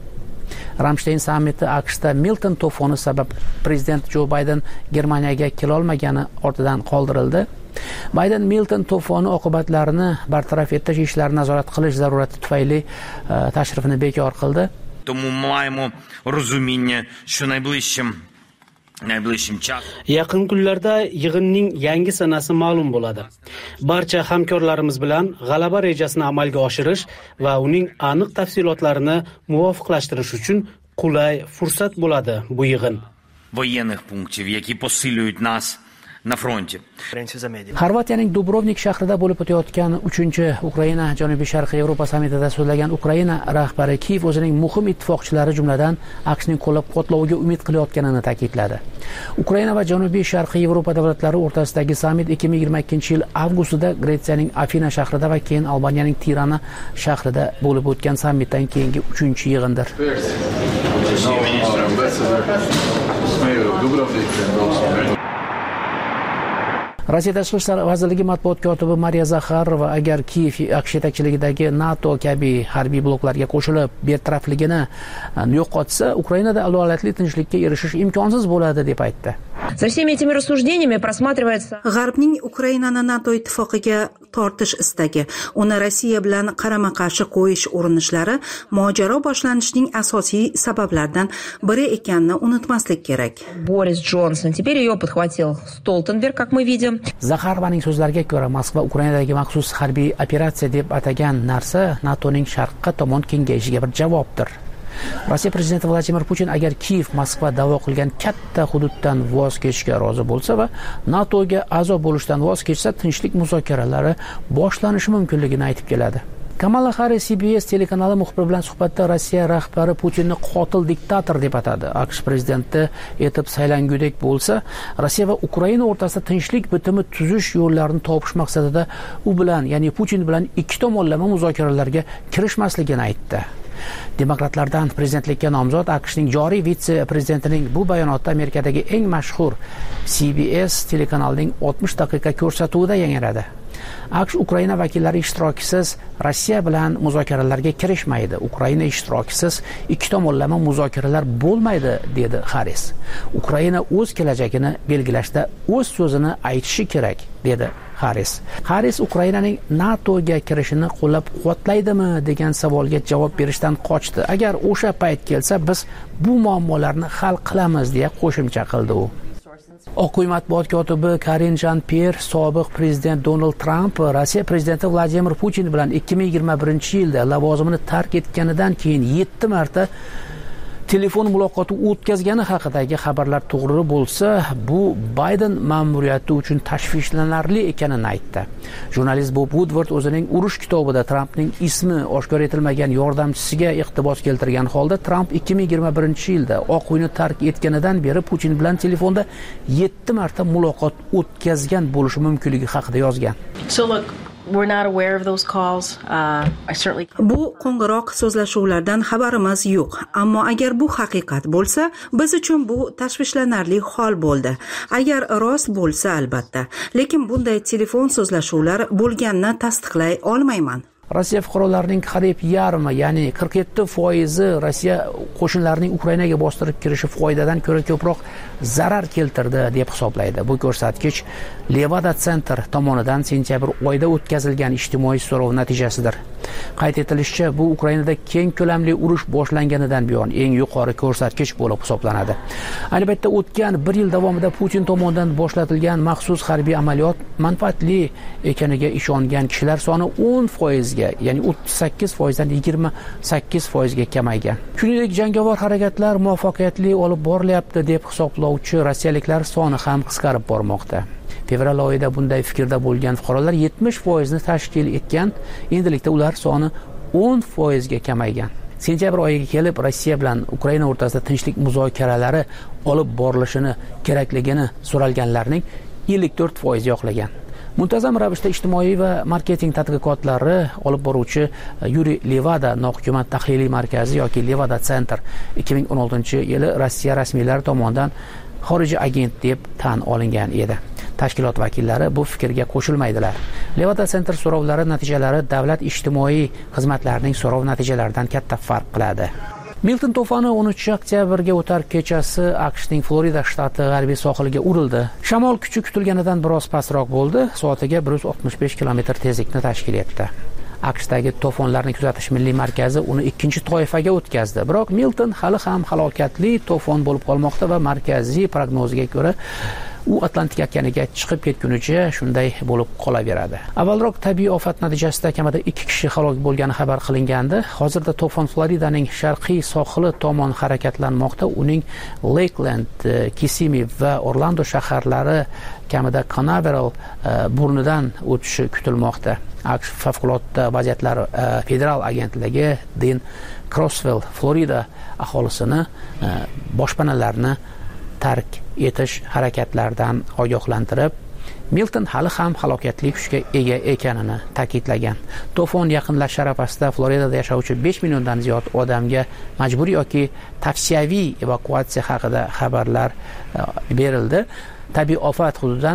[SPEAKER 6] Ramstein sammiti AQShda Milton to'foni sabab prezident Jo Bayden Germaniyaga kela olmagani ortidan qoldirildi. Bayden Milton to'foni oqibatlarini bartaraf etish ishlarini nazorat qilish zarurati tufayli tashrifini bekor qildi.
[SPEAKER 23] Тому маємо розуміння, що найближчим найближчим часом
[SPEAKER 6] Yaqin kunlarda yig'inning yangi sanasi ma'lum bo'ladi. Barcha hamkorlarimiz bilan g'alaba rejasini amalga oshirish va uning aniq tafsilotlarini muvofiqlashtirish uchun qulay fursat bo'ladi bu yig'in.
[SPEAKER 23] Воєнних пунктів, які посилюють нас на фронті.
[SPEAKER 6] Xorvatiyaning Dubrovnik shahrida bo'lib o'tayotgan uchinchi Ukraina Janubiy Sharqiy Yevropa sammitida so'zlagan Ukraina rahbari Kiyev o'zining muhim ittifoqchilari jumladan AQShning qo'llab-quvvatloviga umid qilayotganini ta'kidladi. Ukraina va Janubiy Sharqiy Yevropa davlatlari o'rtasidagi sammit ikki ming yigirma ikkinchi yil avgustida Gretsiyaning Afina shahrida va keyin Albaniyaning Tirana shahrida bo'lib o'tgan sammitdan keyingi uchinchi yig'indir. Rossiya Tashqi ishlar vazirligi matbuot kotibi Mariya Zakharova agar Kiyev AQSh yetakchiligidagi NATO kabi harbiy bloklarga qo'shilib betarafligini yo'qotsa, Ukrainada adolatli tinchlikka erishish imkonsiz bo'ladi deb aytdi.
[SPEAKER 15] За всеми этими рассуждениями просматривается
[SPEAKER 11] G'arbning Ukrainani NATO ittifoqiga tortish istagi, uni Rossiya bilan qarama-qarshi qo'yish urinishlari mojaro boshlanishining asosiy sabablaridan biri ekanini unutmaslik kerak.
[SPEAKER 15] Борис Джонсон, теперь ее подхватил Столтенберг, как мы видим.
[SPEAKER 6] Zakharovaning so'zlariga ko'ra, Moskva Ukrainadagi maxsus harbiy operatsiya deb atagan narsa NATOning sharqqa tomon kengayishiga bir javobdir. Rossiya prezidenti Vladimir Putin agar Kiyev Moskva da'vo qilgan katta hududdan voz kechishga rozi bo'lsa va NATOga a'zo bo'lishdan voz kechsa, tinchlik muzokaralari boshlanishi mumkinligini aytib keladi. Kamala Harris C B S telekanali muxbiri bilan suhbatda Rossiya rahbari Putinni qotil diktator deb atadi. AQSh prezidenti etib saylangudek bo'lsa, Rossiya va Ukraina o'rtasida tinchlik bitimi tuzish yo'llarini topish maqsadida u bilan, ya'ni Putin bilan ikki tomonlama muzokaralarga kirishmasligini aytdi. Demokratlardan prezidentlikka nomzod AQShning joriy vitse-prezidentining bu bayonoti Amerikadagi eng mashhur C B S telekanalining oltmish daqiqa ko'rsatuvida yangradi. AQSh Ukraina vakillari ishtirokisiz Rossiya bilan muzokaralarga kirishmaydi. Ukraina ishtirokisiz ikki tomonlama muzokaralar bo'lmaydi, dedi Harris. Ukraina o'z kelajagini belgilashda o'z so'zini aytishi kerak, dedi Harris. Harris Ukrainaning NATOga kirishini qo'llab-quvvatlaydimi degan savolga javob berishdan qochdi. Agar o'sha payt kelsa, biz bu muammolarni hal qilamiz, deya qo'shimcha qildi u. Oq uy matbuot kotibi Karin Jean-Pierre sobiq prezident Donald Trump Rossiya prezidenti Vladimir Putin bilan ikki ming yigirma birinchi yilda lavozimini tark etganidan keyin yetti marta telefon muloqoti o'tkazgani haqidagi xabarlar to'g'ri bo'lsa, bu Bayden ma'muriyati uchun tashvishlanarli ekanini aytdi. Jurnalist Bob Woodward o'zining urush kitobida Trumpning ismi oshkor etilmagan yordamchisiga iqtibos keltirgan holda Trump ikki ming yigirma birinchi yilda Oq uyni tark etganidan beri Putin bilan telefonda yetti marta muloqot o'tkazgan bo'lishi mumkinligi haqida yozgan.
[SPEAKER 15] So look, we're not aware of those calls. Uh, I certainly
[SPEAKER 11] Bu qo'ng'iroq so'zlashuvlardan xabarimiz yo'q, ammo agar bu haqiqat bo'lsa, biz uchun bu tashvishlanarli hol bo'ldi. Agar rost bo'lsa, albatta, lekin bunday telefon so'zlashuvlar bo'lganini tasdiqlay olmayman.
[SPEAKER 6] Rossiya fuqarolarining qariyb yarmi, ya'ni qirq yetti foizi Rossiya qo'shinlarining Ukrainaga bostirib kirishi foydadan ko'ra ko'proq zarar keltirdi deb hisoblaydi. Bu ko'rsatkich Levada Center tomonidan sentyabr oyida o'tkazilgan ijtimoiy so'rov natijasidir. Qayd etilishicha, bu Ukrainada keng ko'lamli urush boshlanganidan buyon eng yuqori ko'rsatkich bo'lib hisoblanadi. Ayni paytda o'tgan bir yil davomida Putin tomonidan boshlatilgan maxsus harbiy amaliyot manfaatli ekaniga ishongan kishilar soni o'n foiz ga, ya'ni o'ttiz sakkiz foiz dan yigirma sakkiz foiz ga kamaygan. Shuningdek, jangovar harakatlar muvaffaqiyatli olib borilyapti deb hisoblovchi rossiyaliklar soni ham qisqarib bormoqda. Fevral oyida bunday fikrda bo'lgan fuqarolar yetmish foiz ni tashkil etgan, endilikda ular soni o'n foiz ga kamaygan. Sentyabr oyiga kelib Rossiya bilan Ukraina o'rtasida tinchlik muzokaralari olib borilishini kerakligini so'ralganlarning ellik to'rt foiz yoqlagan. Muntazam ravishda ijtimoiy va marketing tadqiqotlari olib boruvchi Yuriy Levada nohukumat tahliliy markazi yoki Levada Center ikki ming o'n oltinchi yili Rossiya rasmiylari tomonidan xorijiy agent deb tan olingan edi. Tashkilot vakillari bu fikrga qo'shilmaydilar. Levada Center so'rovlari natijalari davlat ijtimoiy xizmatlarining so'rov natijalaridan katta farq qiladi. Milton to'foni o'n uchinchi oktyabrga o'tar kechasi AQShning Florida shtati g'arbiy sohiliga urildi. Shamol kuchi kutilganidan biroz pastroq bo'ldi, soatiga bir yuz oltmish besh kilometr tezlikni tashkil etdi. AQShdagi to'fonlarni kuzatish milliy markazi uni ikkinchi toifaga o'tkazdi. Biroq Milton hali ham halokatli to'fon bo'lib qolmoqda va markaziy prognoziga ko'ra u Atlantik okeaniga chiqib ketgunicha shunday bo'lib qolaveradi. Avvalroq tabiiy ofat natijasida kamida ikki kishi halok bo'lgani xabar qilingandi. Hozirda to'fon Floridaning sharqiy sohili tomon harakatlanmoqda. Uning Lakeland, Kissimmee va Orlando shaharlari kamida Canaveral burnidan o'tishi kutilmoqda. AQSh favqulodda vaziyatlar federal agentligi Dean Crosswell Florida aholisini boshpanalarni tark etish harakatlaridan ogohlantirib, Milton hali ham halokatli kuchga ega ekanini ta'kidlagan. To'fon yaqinlashish arafasida Floridada yashovchi besh milliondan ziyod odamga majburiy yoki tavsiyaviy evakuatsiya haqida xabarlar berildi. Tabiiy ofat hududidan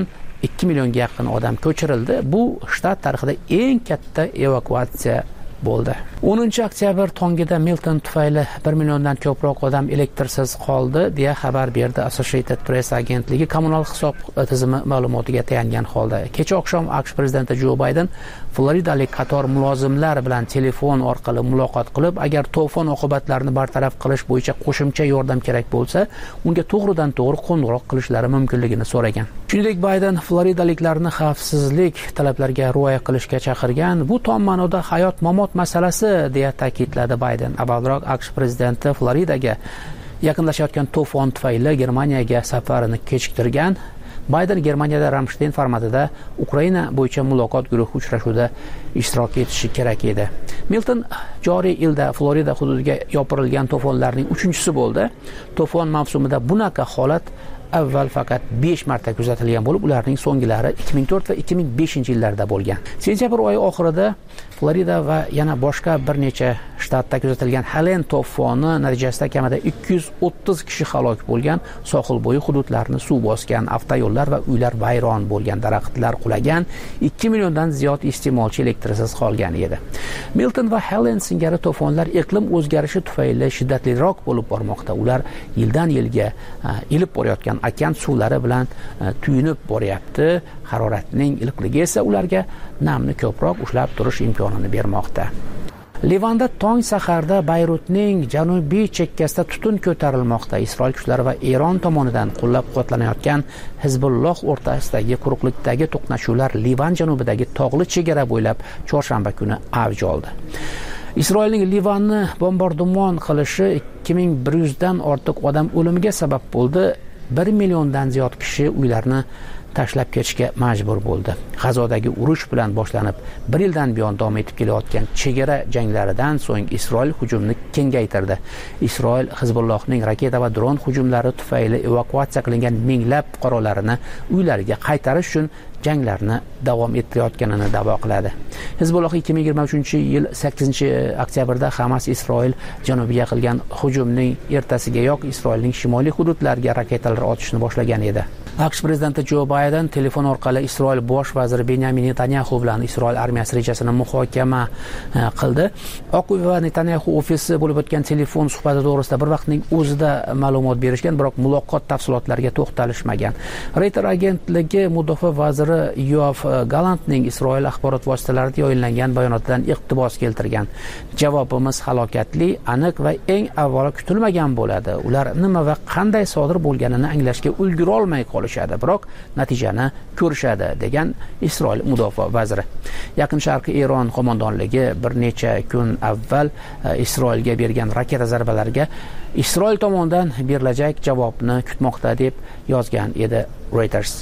[SPEAKER 17] ikki millionga yaqin odam ko'chirildi. Bu shtat tarixida eng katta evakuatsiya bo'ldi. o'ninchi oktyabr tongida Milton tufayli bir milliondan ko'proq odam elektrsiz qoldi deya xabar berdi Associated Press agentligi kommunal hisob tizimi ma'lumotiga tayangan holda. Kecha oqshom AQSh prezidenti Jo Bayden Floridalik qator mulozimlar bilan telefon orqali muloqot qilib, agar to'fon oqibatlarini bartaraf qilish bo'yicha qo'shimcha yordam kerak bo'lsa, unga to'g'ridan to'g'ri qo'ng'iroq qilishlari mumkinligini so'ragan. Shuningdek, Bayden floridaliklarni xavfsizlik talablariga rioya qilishga chaqirgan. Bu tom ma'noda hayot-mamot masalasi deya ta'kidladi Bayden. Avvalroq AQSh prezidenti Floridaga yaqinlashayotgan to'fon tufayli Germaniyaga safarini kechiktirgan. Bayden Germaniyada Ramstein formatida Ukraina bo'yicha muloqot guruhi uchrashuvida ishtirok etishi kerak edi. Milton joriy yilda Florida hududiga yopirilgan to'fonlarning uchinchisi bo'ldi. To'fon mavsumida bunaqa holat avval faqat besh marta kuzatilgan bo'lib, ularning so'ngilari ikki ming to'rt va ikki ming beshinchi yillarda bo'lgan. Sentyabr oyi oxirida Florida va yana boshqa bir necha shtatda kuzatilgan Helene to'foni natijasida kamida ikki yuz o'ttiz kishi halok bo'lgan, sohil bo'yi hududlarni suv bosgan, avtoyo'llar va uylar vayron bo'lgan, daraxtlar qulagan, ikki milliondan ziyod iste'molchi elektrsiz qolgan edi. Milton va Helene singari to'fonlar iqlim o'zgarishi tufayli shiddatliroq bo'lib bormoqda. Ular yildan yilga ilib borayotgan okean suvlari bilan tuyunib boryapti. Haroratning iliqligi esa ularga namni ko'proq ushlab turish imkonini bermoqda. Livanda tong saharda Bayrutning janubiy chekkasida tutun ko'tarilmoqda. Isroil kuchlari va Eron tomonidan qo'llab-quvvatlanayotgan Hizbulloh o'rtasidagi quruqlikdagi to'qnashuvlar Livan janubidagi tog'li chegara bo'ylab chorshanba kuni avj oldi. Isroilning Livanni bombardimon qilishi ikki ming bir yuz dan ortiq odam o'limiga sabab bo'ldi. bir milliondan ziyod kishi uylarini tashlab ketishga majbur bo'ldi. G'azodagi urush bilan boshlanib, bir yildan buyon davom etib kelayotgan chegara janglaridan so'ng Isroil hujumni kengaytirdi. Isroil Hizbullohning raketa va dron hujumlari tufayli evakuatsiya qilingan minglab fuqarolarini uylariga qaytarish uchun janglarni davom ettirayotganini da'vo qiladi. Hizbulloh ikki ming yigirma uchinchi yil sakkizinchi oktyabrda Hamas Isroil janubiga qilgan hujumning ertasigayoq Isroilning shimoliy hududlariga raketalar otishni boshlagan edi. AQSh prezidenti Jo Bayden telefon orqali Isroil bosh vaziri Benyamin Netanyahu bilan Isroil armiyasi rejasini muhokama qildi. Oq uy va Netanyahu ofisi bo'lib o'tgan telefon suhbati to'g'risida bir vaqtning o'zida ma'lumot berishgan, biroq muloqot tafsilotlariga to'xtalishmagan. Reuters agentligi mudofaa vaziri Yoav Galantning Isroil axborot vositalarida yoyinlangan bayonotidan iqtibos keltirgan. Javobimiz halokatli, aniq va eng avvalo kutilmagan bo'ladi. Ular nima va qanday sodir bo'lganini anglashga ulgura olmay qolishadi, biroq natijani ko'rishadi, degan Isroil mudofaa vaziri. Yaqin Sharqiy Eron qo'mondonligi bir necha kun avval Isroilga bergan raketa zarbalariga Isroil tomonidan berilajak javobni kutmoqda deb yozgan edi Reuters.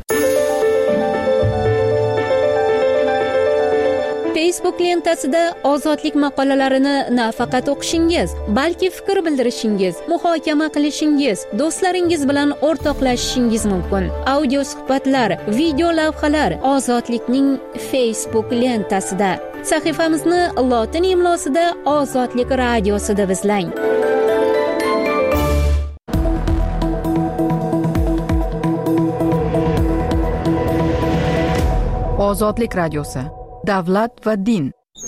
[SPEAKER 21] Facebook lentasida ozodlik maqolalarini nafaqat o'qishingiz, balki fikr bildirishingiz, muhokama qilishingiz, do'stlaringiz bilan o'rtoqlashishingiz mumkin. Audio suhbatlar, video lavhalar Ozodlikning Facebook lentasida. Sahifamizni lotin imlosida Ozodlik radiosida izlang.
[SPEAKER 8] Ozodlik radiosi. Davlat va din.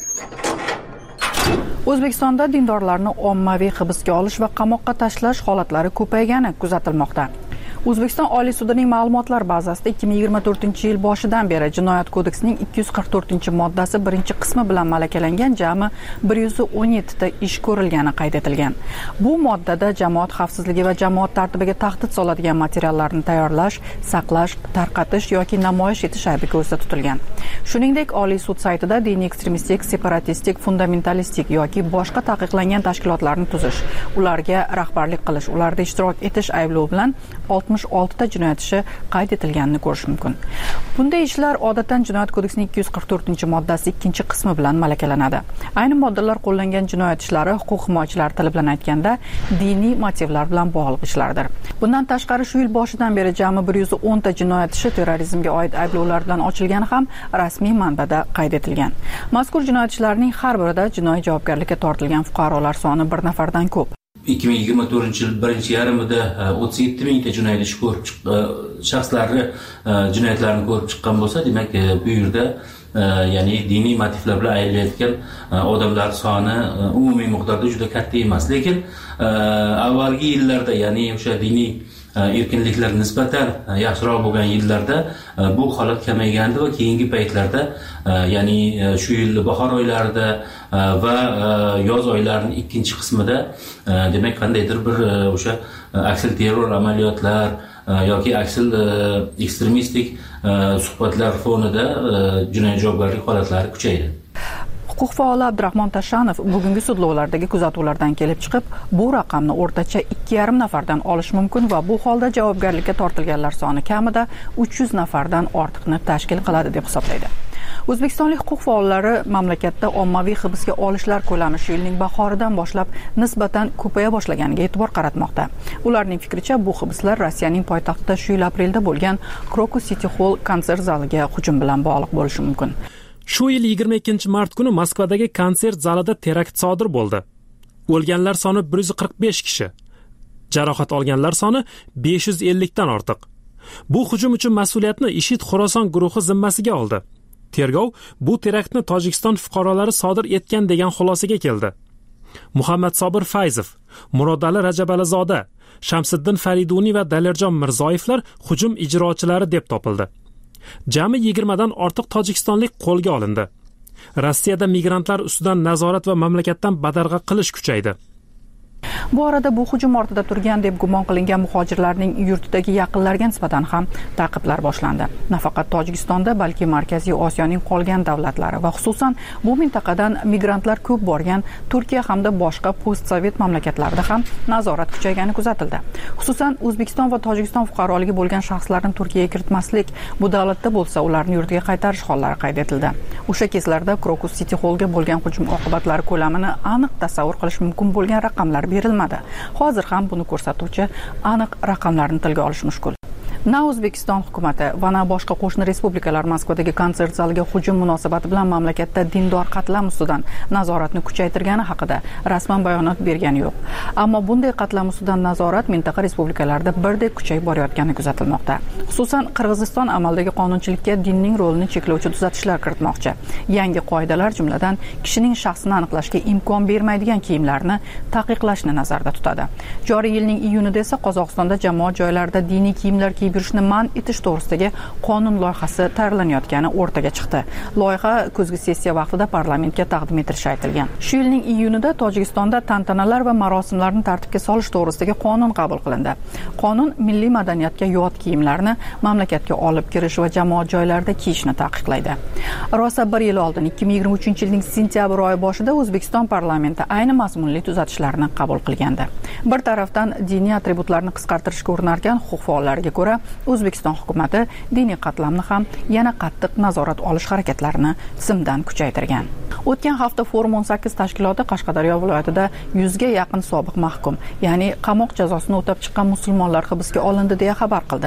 [SPEAKER 8] O'zbekistonda dindorlarni ommaviy hibsga olish va qamoqqa tashlash holatlari ko'paygani kuzatilmoqda. O'zbekiston Oliy sudining ma'lumotlar bazasida ikki ming yigirma to'rtinchi yil boshidan beri Jinoyat kodeksining ikki yuz qirq to'rtinchi moddasi birinchi qismi bilan malakalangan jami bir yuz o'n yetti ta ish ko'rilgani qayd etilgan. Bu moddada jamoat xavfsizligi va jamoat tartibiga tahdid soladigan materiallarni tayyorlash, saqlash, tarqatish yoki namoyish etish aybi ko'zda tutilgan. Shuningdek, Oliy sud saytida diniy ekstremistik, separatistik, fundamentalistik yoki boshqa taqiqlangan tashkilotlarni tuzish, ularga rahbarlik qilish, ularda ishtirok etish ayblovi bilan oltmish olti ta jinoyat ishi qayd etilganini ko'rish mumkin. Bunday ishlar odatdan Jinoyat kodeksining ikki yuz qirq to'rtinchi moddasi ikkinchi qismi bilan malakalanadi. Ayni moddalar qo'llangan jinoyat ishlari huquq himoyachilar tili bilan aytganda diniy motivlar bilan bog'liq ishlardir. Bundan tashqari shu yil boshidan beri jami bir yuz o'n ta jinoyat ishi terrorizmga oid ayblovlar bilan ochilgani ham rasmiy manbada qayd etilgan. Mazkur jinoyat ishlarining har birida jinoiy javobgarlikka tortilgan fuqarolar soni bir nafardan ko'p.
[SPEAKER 14] ikki ming yigirma to'rtinchi yil birinchi yarmida o'ttiz yetti mingta jinoyat ishi ko'rib chiqqan shaxslarni jinoyatlarni ko'rib chiqqan bo'lsa, demak bu yerda ya'ni diniy motivlar bilan aylanayotgan odamlar soni umumiy miqdorda juda katta emas. Lekin avvalgi yillarda, ya'ni o'sha diniy erkinliklar nisbatan yaxshiroq bo'lgan yillarda bu holat kamaygandi va keyingi paytlarda, ya'ni shu yil bahor oylarida va yoz oylarining ikkinchi qismida demak qandaydir bir o'sha aksil terror amaliyotlar yoki aksil ekstremistik suhbatlar fonida jinoyat javobgarlik holatlari kuchaydi.
[SPEAKER 8] Huquq faoli Abdurahmon Tashanov bugungi sudlovlardagi kuzatuvlardan kelib chiqib, bu raqamni o'rtacha ikki yarim nafardan olish mumkin va bu holda javobgarlikka tortilganlar soni kamida uch yuz nafardan ortiqni tashkil qiladi deb hisoblaydi. O'zbekistonlik huquq faollari mamlakatda ommaviy hibsga olishlar ko'lami shu yilning bahoridan boshlab nisbatan ko'paya boshlaganiga e'tibor qaratmoqda. Ularning fikricha, bu hibslar Rossiyaning poytaxtida shu yil aprelda bo'lgan Crocus City Hall konsert zaliga hujum bilan bog'liq bo'lishi mumkin.
[SPEAKER 1] Shu yil yigirma ikkinchi mart kuni Moskvadagi konsert zalida terakt sodir bo'ldi. O'lganlar soni bir yuz qirq besh kishi, jarohat olganlar soni besh yuz ellik dan ortiq. Bu hujum uchun mas'uliyatni IShID Xorason guruhi zimmasiga oldi. Tergov bu teraktni Tojikiston fuqarolari sodir etgan degan xulosaga keldi. Muhammad Sobir Fayzov, Murodali Rajabalizoda, Shamsiddin Fariduni va Dalirjon Mirzoyevlar hujum ijrochilari deb topildi. Jami yigirma dan ortiq tojikistonlik qo'lga olindi. Rossiyada migrantlar ustidan nazorat va mamlakatdan badarg'a qilish kuchaydi.
[SPEAKER 8] Bu orada bu hujum ortida turgan deb gumon qilingan muhojirlarning yurtidagi yaqinlariga nisbatan ham ta'qiblar boshlandi. Nafaqat Tojikistonda, balki Markaziy Osiyoning qolgan davlatlari va xususan bu mintaqadan migrantlar ko'p borgan Turkiya hamda boshqa postsovet mamlakatlarida ham nazorat kuchaygani kuzatildi. Xususan O'zbekiston va Tojikiston fuqaroligi bo'lgan shaxslarni Turkiyaga kiritmaslik, bu davlatda bo'lsa ularni yurtiga qaytarish hollari qayd etildi. O'sha kezlarda Crocus City Hallga bo'lgan hujum oqibatlari ko'lamini aniq tasavvur qilish mumkin bo'lgan raqamlar berilmadi. Hozir ham buni ko'rsatuvchi aniq raqamlarni tilga olish mushkul. Na O'zbekiston hukumati va na boshqa qo'shni respublikalar Moskvadagi konsert zaliga hujum munosabati bilan mamlakatda dindor qatlam ustidan nazoratni kuchaytirgani haqida rasman bayonot bergani yo'q. Ammo bunday qatlam ustidan nazorat mintaqa respublikalarida birdek kuchayib borayotgani kuzatilmoqda. Xususan Qirg'iziston amaldagi qonunchilikka dinning rolini cheklovchi tuzatishlar kiritmoqchi. Yangi qoidalar, jumladan kishining shaxsini aniqlashga imkon bermaydigan kiyimlarni taqiqlashni nazarda tutadi. Joriy yilning iyunida esa Qozog'istonda jamoat joylarida diniy kiyimlar kiyib yurishni man etish to'g'risidagi qonun loyihasi tayyorlanayotgani o'rtaga chiqdi. Loyiha kuzgi sessiya vaqtida parlamentga taqdim etilishi aytilgan. Shu yilning iyunida Tojikistonda tantanalar va marosimlarni tartibga solish to'g'risidagi qonun qabul qilindi. Qonun milliy madaniyatga yot kiyimlarni mamlakatga olib kirish va jamoat joylarida kiyishni taqiqlaydi. Rosa bir yil oldin ikki ming yigirma uchinchi yilning sentyabr oyi boshida O'zbekiston parlamenti ayni mazmunli tuzatishlarni qabul qilgandi. Bir tarafdan diniy atributlarni qisqartirishga urinarkan huquq faollariga ko'ra, O'zbekiston hukumati diniy qatlamni ham yana qattiq nazorat olish harakatlarini tizimdan kuchaytirgan. O'tgan hafta Forum o'n sakkiz tashkiloti Qashqadaryo viloyatida yuzga yaqin sobiq mahkum, ya'ni qamoq jazosini o'tab chiqqan musulmonlar hibsga olindi deya xabar qildi.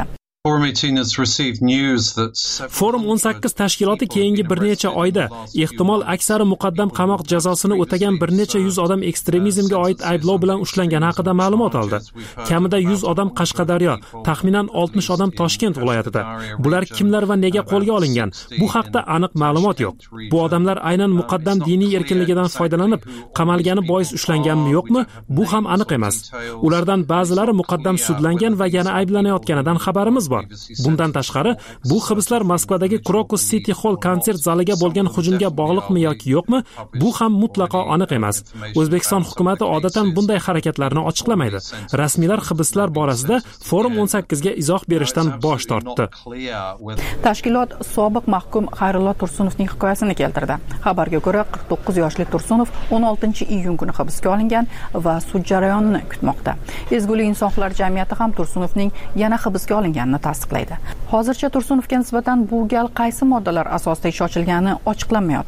[SPEAKER 1] Forum o'n sakkiz tashkiloti keyingi bir necha oyda ehtimol aksari muqaddam qamoq jazosini o'tagan bir necha yuz odam ekstremizmga oid ayblov bilan ushlangani haqida ma'lumot oldi. Kamida yuz odam Qashqadaryo, taxminan oltmish odam Toshkent viloyatida. Bular kimlar va nega qo'lga olingan? Bu haqda aniq ma'lumot yo'q. Bu odamlar aynan muqaddam diniy erkinligidan foydalanib qamalgani bois ushlanganmi yo'qmi? Bu ham aniq emas. Ulardan ba'zilari muqaddam sudlangan va yana ayblanayotganidan xabarimiz bor. Bundan tashqari, bu hibslar Moskvadagi Crocus City Hall konsert zaliga bo'lgan hujumga bog'liqmi yoki yo'qmi? Bu ham mutlaqo aniq emas. O'zbekiston hukumatı odatan bunday harakatlarni ochiqlamaydi. Rasmiylar hibslar borasida Forum o'n sakkiz ga izoh berishdan bosh tortdi.
[SPEAKER 8] Tashkilot sobiq mahkum Xayrullo Tursunovning hikoyasini keltirdi. Xabarga ko'ra, qirq to'qqiz yoshli Tursunov o'n oltinchi iyun kuni hibsga olingan va sud jarayonini kutmoqda. Ezgulik insonlar jamiyati ham Tursunovning yana hibsga olinganini tasdiqlaydi. Hozircha Tursunovga nisbatan bu gal qaysi moddalar asosida ish ochilgani ochiqlanmayotir.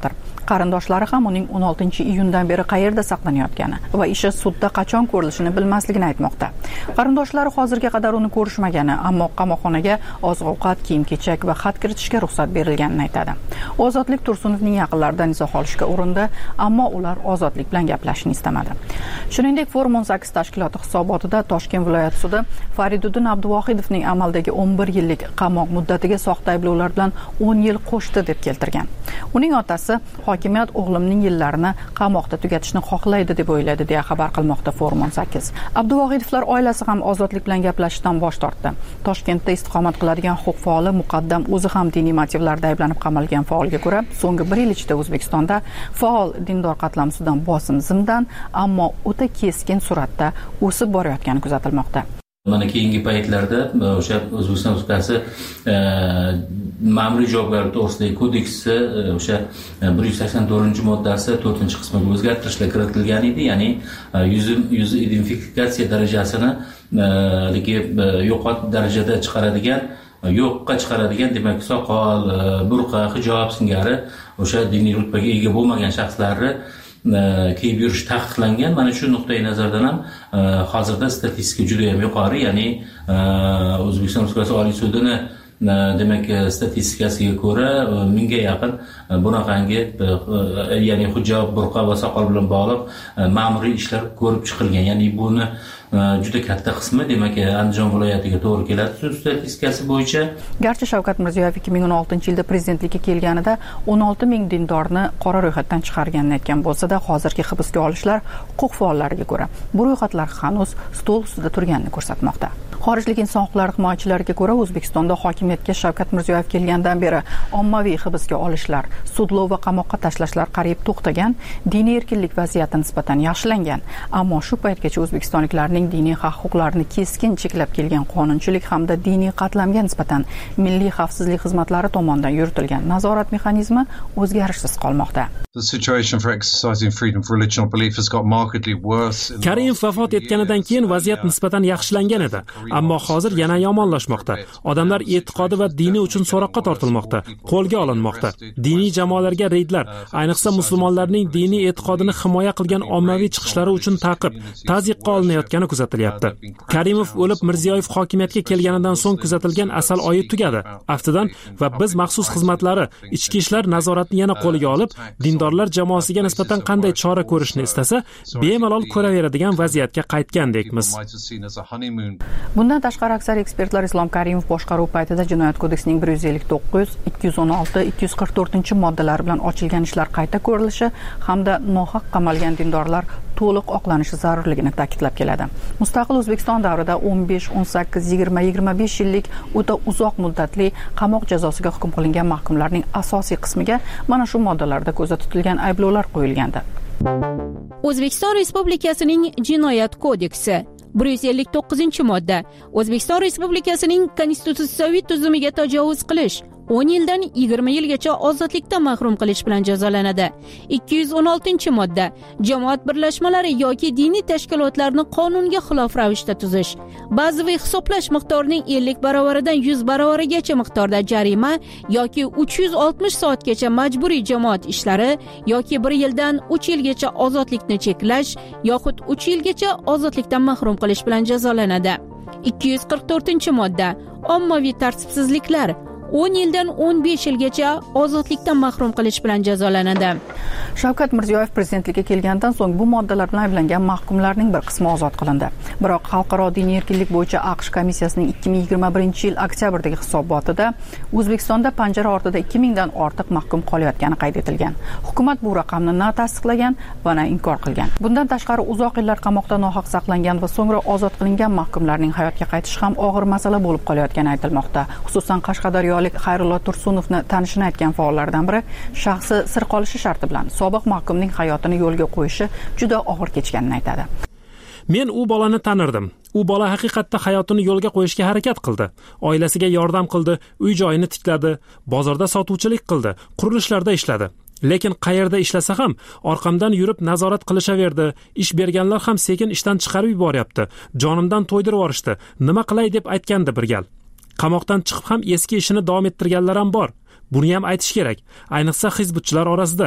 [SPEAKER 8] qarindoshlari ham uning o'n oltinchi iyundan beri qayerda saqlanayotgani va ishi sudda qachon ko'rilishini bilmasligini aytmoqda. Qarindoshlari hozirga qadar uni ko'rishmagani, ammo qamoqxonaga oziq-ovqat, kiyim-kechak va xat kiritishga ruxsat berilganini aytadi. Ozodlik Tursunovning yaqinlaridan izoh olishga urindi, ammo ular Ozodlik bilan gaplashishni istamadi. Shuningdek, Forum o'n sakkiz tashkiloti hisobotida Toshkent viloyat sudi Fariduddin Abduvohidovning amaldagi o'n bir yillik qamoq muddatiga soxta ayblovlar bilan o'n yil qo'shdi deb keltirgan. Uning otasi hokimiyat o'g'limning yillarini qamoqda tugatishni xohlaydi deb o'yladi deya xabar qilmoqda Forum o'n sakkiz. Abduvohidovlar oilasi ham Ozodlik bilan gaplashishdan bosh tortdi. Toshkentda istiqomat qiladigan huquq faoli Muqaddam o'zi ham diniy motivlarda ayblanib qamalgan faolga ko'ra, so'nggi bir yil ichida O'zbekistonda faol dindor qatlamsidan bosim zimdan, ammo o'ta keskin suratda o'sib borayotgani kuzatilmoqda.
[SPEAKER 14] Mana keyingi paytlarda o'sha O'zbekiston Respublikasi ma'muriy javobgarlik to'g'risidagi kodeksi o'sha bir yuz sakson to'rtinchi moddasi to'rtinchi qismiga o'zgartirishlar kiritilgan edi, ya'ni yuz yuz identifikatsiya darajasini yo'qot darajada chiqaradigan, yo'qqa chiqaradigan, demak soqol, burqa, hijob singari o'sha diniy rutbaga ega bo'lmagan shaxslarni kiyib yurish taqiqlangan. Mana shu nuqtai nazardan ham hozirda statistika juda ham yuqori, ya'ni O'zbekiston Respublikasi Oliy sudini demak statistikasiga ko'ra mingga yaqin bunaqangi ya'ni hijob, burqa va soqol bilan bog'liq ma'muriy ishlar ko'rib chiqilgan. Ya'ni buni juda katta qismi demak Andijon viloyatiga to'g'ri keladi sud statistikasi bo'yicha.
[SPEAKER 8] Garchi Shavkat Mirziyoyev ikki ming o'n oltinchi yilda prezidentlikka kelganida o'n olti ming dindorni qora ro'yxatdan chiqarganini aytgan bo'lsa-da, hozirgi hibsga olishlar huquq faollariga ko'ra bu ro'yxatlar hanuz stol ustida turganini ko'rsatmoqda. Xorijlik inson huquqlari himoyachilariga ko'ra, O'zbekistonda hokimiyatga Shavkat Mirziyoyev kelgandan beri ommaviy hibsga olishlar, sudlov va qamoqqa tashlashlar qariyb to'xtagan, diniy erkinlik vaziyati nisbatan yaxshilangan, ammo shu paytgacha o'zbekistonliklarning diniy haq-huquqlarini keskin cheklab kelgan qonunchilik hamda diniy qatlamga nisbatan milliy xavfsizlik xizmatlari tomonidan yuritilgan nazorat mexanizmi o'zgarishsiz qolmoqda.
[SPEAKER 1] Karimov vafot etganidan keyin vaziyat nisbatan yaxshilangan edi, ammo hozir yana yomonlashmoqda. Odamlar e'tiqodi va dini uchun so'roqqa tortilmoqda, qo'lga olinmoqda. Diniy jamoalarga reydlar, ayniqsa musulmonlarning diniy e'tiqodini himoya qilgan ommaviy chiqishlari uchun ta'qib, tazyiqqa olinayotgani kuzatilyapti. Karimov o'lib, Mirziyoyev hokimiyatga kelganidan so'ng kuzatilgan asal oyi tugadi. Aftidan va biz maxsus xizmatlari ichki ishlar nazoratni yana qo'lga olib, dindorlar jamoasiga nisbatan qanday chora ko'rishni istasa, bemalol ko'raveradigan vaziyatga qaytgandekmiz.
[SPEAKER 8] Bundan tashqari aksar ekspertlar Islom Karimov boshqaruv paytida Jinoyat kodeksining bir yuz ellik to'qqiz, ikki yuz o'n olti, ikki yuz qirq to'rtinchi moddalari bilan ochilgan ishlar qayta ko'rilishi hamda nohaq qamalgan dindorlar to'liq oqlanishi zarurligini ta'kidlab keladi. Mustaqil O'zbekiston davrida o'n besh, o'n sakkiz, yigirma, yigirma besh yillik o'ta uzoq muddatli qamoq jazosiga hukm qilingan mahkumlarning asosiy qismiga mana shu moddalarda ko'zda tutilgan ayblovlar qo'yilgandi.
[SPEAKER 21] O'zbekiston Respublikasining Jinoyat kodeksi bir yuz ellik to'qqizinchi modda O'zbekiston Respublikasining konstitutsiyaviy tuzumiga tajovuz qilish o'n yildan yigirma yilgacha ozodlikdan mahrum qilish bilan jazolanadi. ikki yuz o'n oltinchi modda jamoat birlashmalari yoki diniy tashkilotlarni qonunga xilof ravishda tuzish, bazaviy hisoblash miqdorining ellik baravaridan yuz baravarigacha miqdorda jarima yoki uch yuz oltmish soatgacha majburiy jamoat ishlari yoki bir yildan uch yilgacha ozodlikni cheklash yoxud uch yilgacha ozodlikdan mahrum qilish bilan jazolanadi. ikki yuz qirq to'rtinchi modda ommaviy tartibsizliklar o'n yildan o'n besh yilgacha ozodlikdan mahrum qilish bilan jazolanadi.
[SPEAKER 8] Shavkat Mirziyoyev prezidentlikka kelgandan so'ng bu moddalar bilan ayblangan mahkumlarning bir qismi ozod qilindi. Biroq Xalqaro diniy erkinlik bo'yicha AQSh komissiyasining ikki ming yigirma birinchi yil oktyabrdagi hisobotida O'zbekistonda panjara ortida ikki mingdan ortiq mahkum qolayotgani qayd etilgan. Hukumat bu raqamni na tasdiqlagan va na inkor qilgan. Bundan tashqari uzoq yillar qamoqda nohaq saqlangan va so'ngra ozod qilingan mahkumlarning hayotga qaytishi ham og'ir masala bo'lib qolayotgani aytilmoqda. Xususan Qashqadaryo Xayrullo Tursunovni tanishini aytgan faollardan biri shaxsi sir qolishi sharti bilan sobiq mahkumning hayotini yo'lga qo'yishi juda og'ir kechganini aytadi.
[SPEAKER 1] Men u bolani tanirdim. U bola haqiqatda hayotini yo'lga qo'yishga harakat qildi. Oilasiga yordam qildi, uy-joyini tikladi, bozorda sotuvchilik qildi, qurilishlarda ishladi. Lekin qayerda ishlasa ham orqamdan yurib nazorat qilishaverdi. Ish berganlar ham sekin ishdan chiqarib yuboryapti. Jonimdan to'ydirib yorishdi. Nima qilay deb aytgandi bir gal. Qamoqdan chiqib ham eski ishini davom ettirganlar ham bor. Buni ham aytish kerak, ayniqsa hizbutchilar orasida.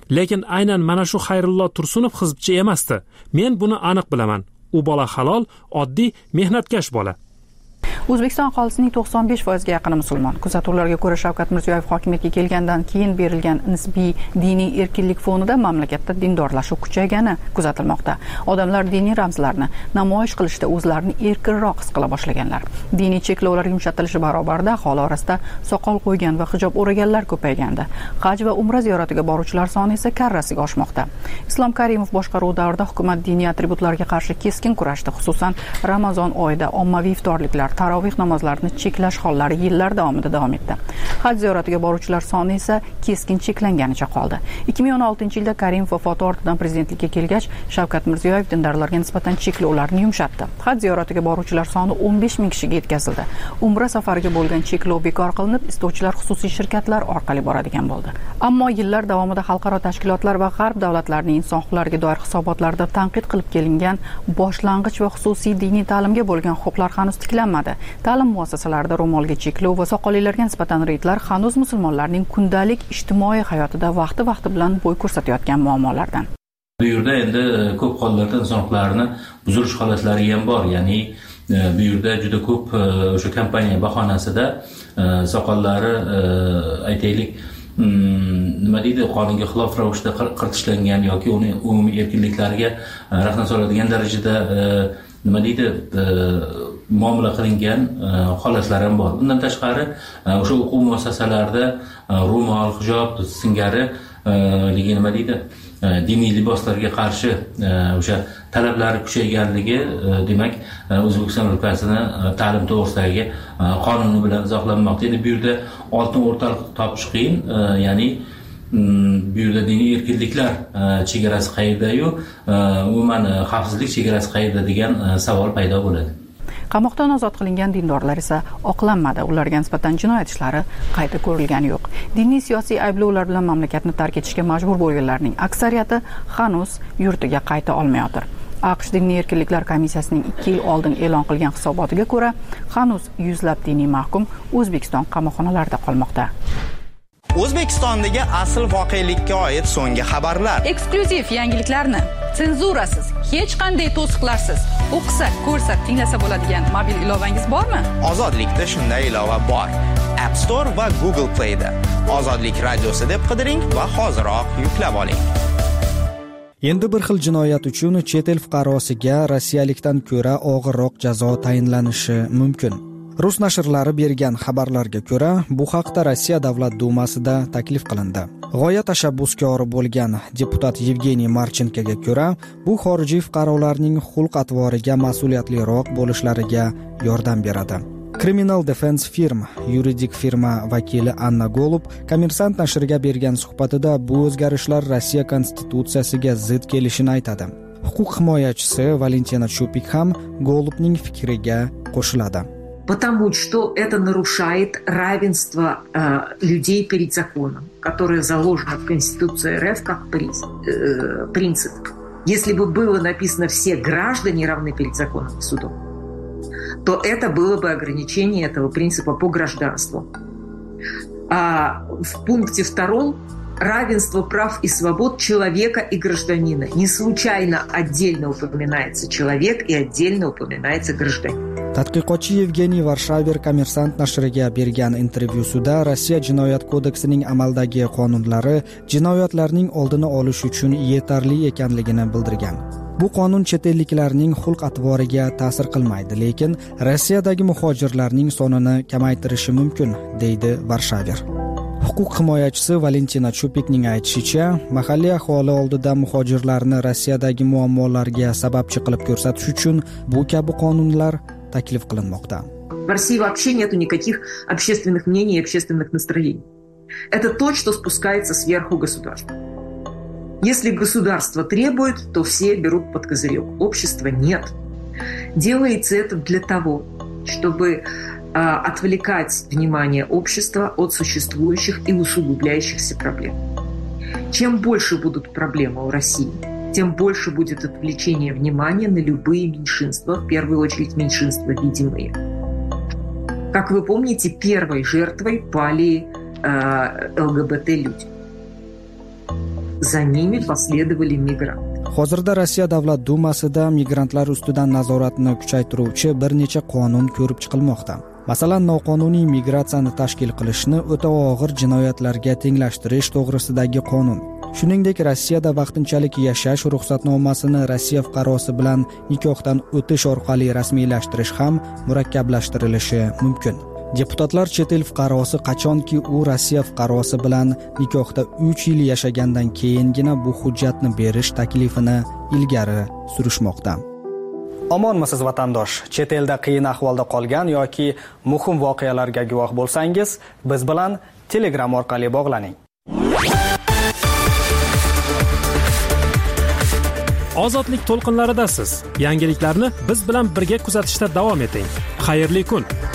[SPEAKER 1] lekin aynan mana shu Xayrullo Tursunov hizbchi emasdi. Men buni aniq bilaman. U bola halol, oddiy, mehnatkash bola.
[SPEAKER 8] O'zbekiston aholisining to'qson besh foizga yaqini musulmon. Kuzatuvlarga ko'ra, Shavkat Mirziyoyev hokimiyatga kelgandan keyin berilgan nisbiy diniy erkinlik fonida mamlakatda dindorlashuv kuchaygani kuzatilmoqda. Odamlar diniy ramzlarni namoyish qilishda o'zlarini erkinroq his qila boshlaganlar. Diniy cheklovlar yumshatilishi barobarida aholi orasida soqol qo'ygan va hijob o'raganlar ko'payganda. Haj va umra ziyoratiga boruvchilar soni esa karrasiga oshmoqda. Islom Karimov boshqaruvi davrida hukumat diniy atributlarga qarshi keskin kurashdi, xususan Ramazon oyida ommaviy iftorliklar, tarovih namozlarini cheklash hollari yillar davomida davom etdi. Haj ziyoratiga boruvchilar soni esa keskin cheklanganicha qoldi. ikki ming o'n oltinchi yilda Karimov vafoti ortidan prezidentlikka kelgach, Shavkat Mirziyoyev dindorlarga nisbatan cheklovlarni yumshatdi. Haj ziyoratiga boruvchilar soni o'n besh ming kishiga yetkazildi. Umra safariga bo'lgan cheklov bekor qilinib, istovchilar xususiy shirkatlar orqali boradigan bo'ldi. Ammo yillar davomida xalqaro tashkilotlar va g'arb davlatlarining inson huquqlariga doir hisobotlarida tanqid qilib kelingan boshlang'ich va xususiy diniy ta'limga bo'lgan huquqlar hanuz tiklanmadi. Ta'lim muassasalarida ro'molga cheklov va soqollilarga nisbatan reydlar hanuz musulmonlarning kundalik ijtimoiy hayotida vaqti-vaqti bilan bo'y ko'rsatayotgan muammolardan.
[SPEAKER 14] Bu yerda endi ko'p hollarda inson huquqlarini buzilish holatlari ham bor. Ya'ni bu yerda juda ko'p o'sha kompaniya bahonasida soqollari aytaylik nima deydi, qonunga xilof ravishda qirtishlangan yoki uni umumiy erkinliklariga rahna soladigan darajada nima deydi muomala qilingan holatlar ham bor. Bundan tashqari o'sha o'quv muassasalarida ro'mol, hijob singari nima deydi diniy liboslarga qarshi o'sha talablari kuchayganligi, demak O'zbekiston Respublikasini ta'lim to'g'risidagi qonuni bilan izohlanmoqda. Endi bu yerda oltin o'rtaliq topish qiyin, ya'ni bu yerda diniy erkinliklar chegarasi qayerda-yu, umuman xavfsizlik chegarasi qayerda degan savol paydo bo'ladi.
[SPEAKER 8] Qamoqdan ozod qilingan dindorlar esa oqlanmadi. Ularga nisbatan jinoyat ishlari qayta ko'rilgani yo'q. Diniy siyosiy ayblovlar bilan mamlakatni tark etishga majbur bo'lganlarning aksariyati hanuz yurtiga qayta olmayotir. AQSh Diniy erkinliklar komissiyasining ikki yil oldin e'lon qilgan hisobotiga ko'ra, hanuz yuzlab diniy mahkum O'zbekiston qamoqxonalarida qolmoqda.
[SPEAKER 18] O'zbekistondagi asl voqelikka oid so'nggi xabarlar.
[SPEAKER 8] Eksklyuziv yangiliklarni senzurasiz, hech qanday to'siqlarsiz o'qisa, ko'rsa, tinglasa bo'ladigan mobil ilovangiz bormi?
[SPEAKER 18] Ozodlikda shunday ilova bor. App Store va Google Play'da. Ozodlik radiosi deb qidiring va hoziroq yuklab oling.
[SPEAKER 19] Endi bir xil jinoyat uchun chet el fuqarosiga rossiyalikdan ko'ra og'irroq jazo tayinlanishi mumkin. Rus nashrlari bergan xabarlarga ko'ra, bu haqda Rossiya Davlat dumasida taklif qilindi. G'oya tashabbuskori bo'lgan deputat Yevgeniy Marchenkoga ko'ra, bu xorijiy fuqarolarning xulq-atvoriga mas'uliyatliroq bo'lishlariga yordam beradi. Criminal Defense Firm yuridik firma vakili Anna Golub Kommersant nashriga bergan suhbatida bu o'zgarishlar Rossiya konstitutsiyasiga zid kelishini aytadi. Huquq himoyachisi Valentina Chupik ham Golubning fikriga qo'shiladi.
[SPEAKER 20] Потому что это нарушает равенство э, людей перед законом, которое заложено в Конституции РФ как приз, э, принцип. Если бы было написано «все граждане равны перед законом и судом», то это было бы ограничение этого принципа по гражданству. А в пункте втором равенство прав и свобод человека и гражданина. Не случайно отдельно упоминается человек и отдельно упоминается гражданин.
[SPEAKER 19] Tadqiqotchi Yevgeniy Varshaver Kommersant nashriga bergan intervyusida Rossiya jinoyat kodeksining amaldagi qonunlari jinoyatlarning oldini olish uchun yetarli ekanligini bildirgan. Bu qonun chet elliklarning xulq-atvoriga ta'sir qilmaydi, lekin Rossiyadagi muhojirlarning sonini kamaytirishi mumkin, deydi Varshaver. Huquq himoyachisi Valentina Chupikning aytishicha, mahalliy aholi oldida muhojirlarni Rossiyadagi muammolarga sababchi qilib ko'rsatish uchun bu kabi qonunlar taklif qilinmoqda.
[SPEAKER 20] В России вообще нету никаких общественных мнений и общественных настроений. Это то, что спускается сверху государства. Если государство требует, то все берут под козырек. Общества нет. Делается это для того, чтобы а, отвлекать внимание общества от существующих и усугубляющихся проблем. Чем больше будут проблемы у России, тем больше будет отвлечение внимания на любые меньшинства, в первую очередь меньшинства видимые. Как вы помните, первой жертвой пали э, ЛГБТ-люди. за ними последовали мигранты.
[SPEAKER 19] Hozirda Rossiya Davlat Dumasida migrantlar ustidan nazoratni kuchaytiruvchi bir necha qonun ko'rib chiqilmoqda. Masalan, noqonuniy migratsiyani tashkil qilishni o'ta og'ir jinoyatlarga tenglashtirish to'g'risidagi qonun. Shuningdek, Rossiyada vaqtinchalik yashash ruxsatnomasini Rossiya fuqarosi bilan nikohdan o'tish orqali rasmiylashtirish ham murakkablashtirishi mumkin. Deputatlar chet el fuqarosi qachonki u Rossiya fuqarosi bilan nikohda uch yil yashagandan keyingina bu hujjatni berish taklifini ilgari surishmoqda. Omonmisiz vatandosh? Chet elda qiyin ahvolda qolgan yoki muhim voqealarga guvoh bo'lsangiz, biz bilan Telegram orqali bog'laning.
[SPEAKER 1] Ozodlik to'lqinlaridasiz. Yangiliklarni biz bilan birga kuzatishda davom eting. Xayrli kun.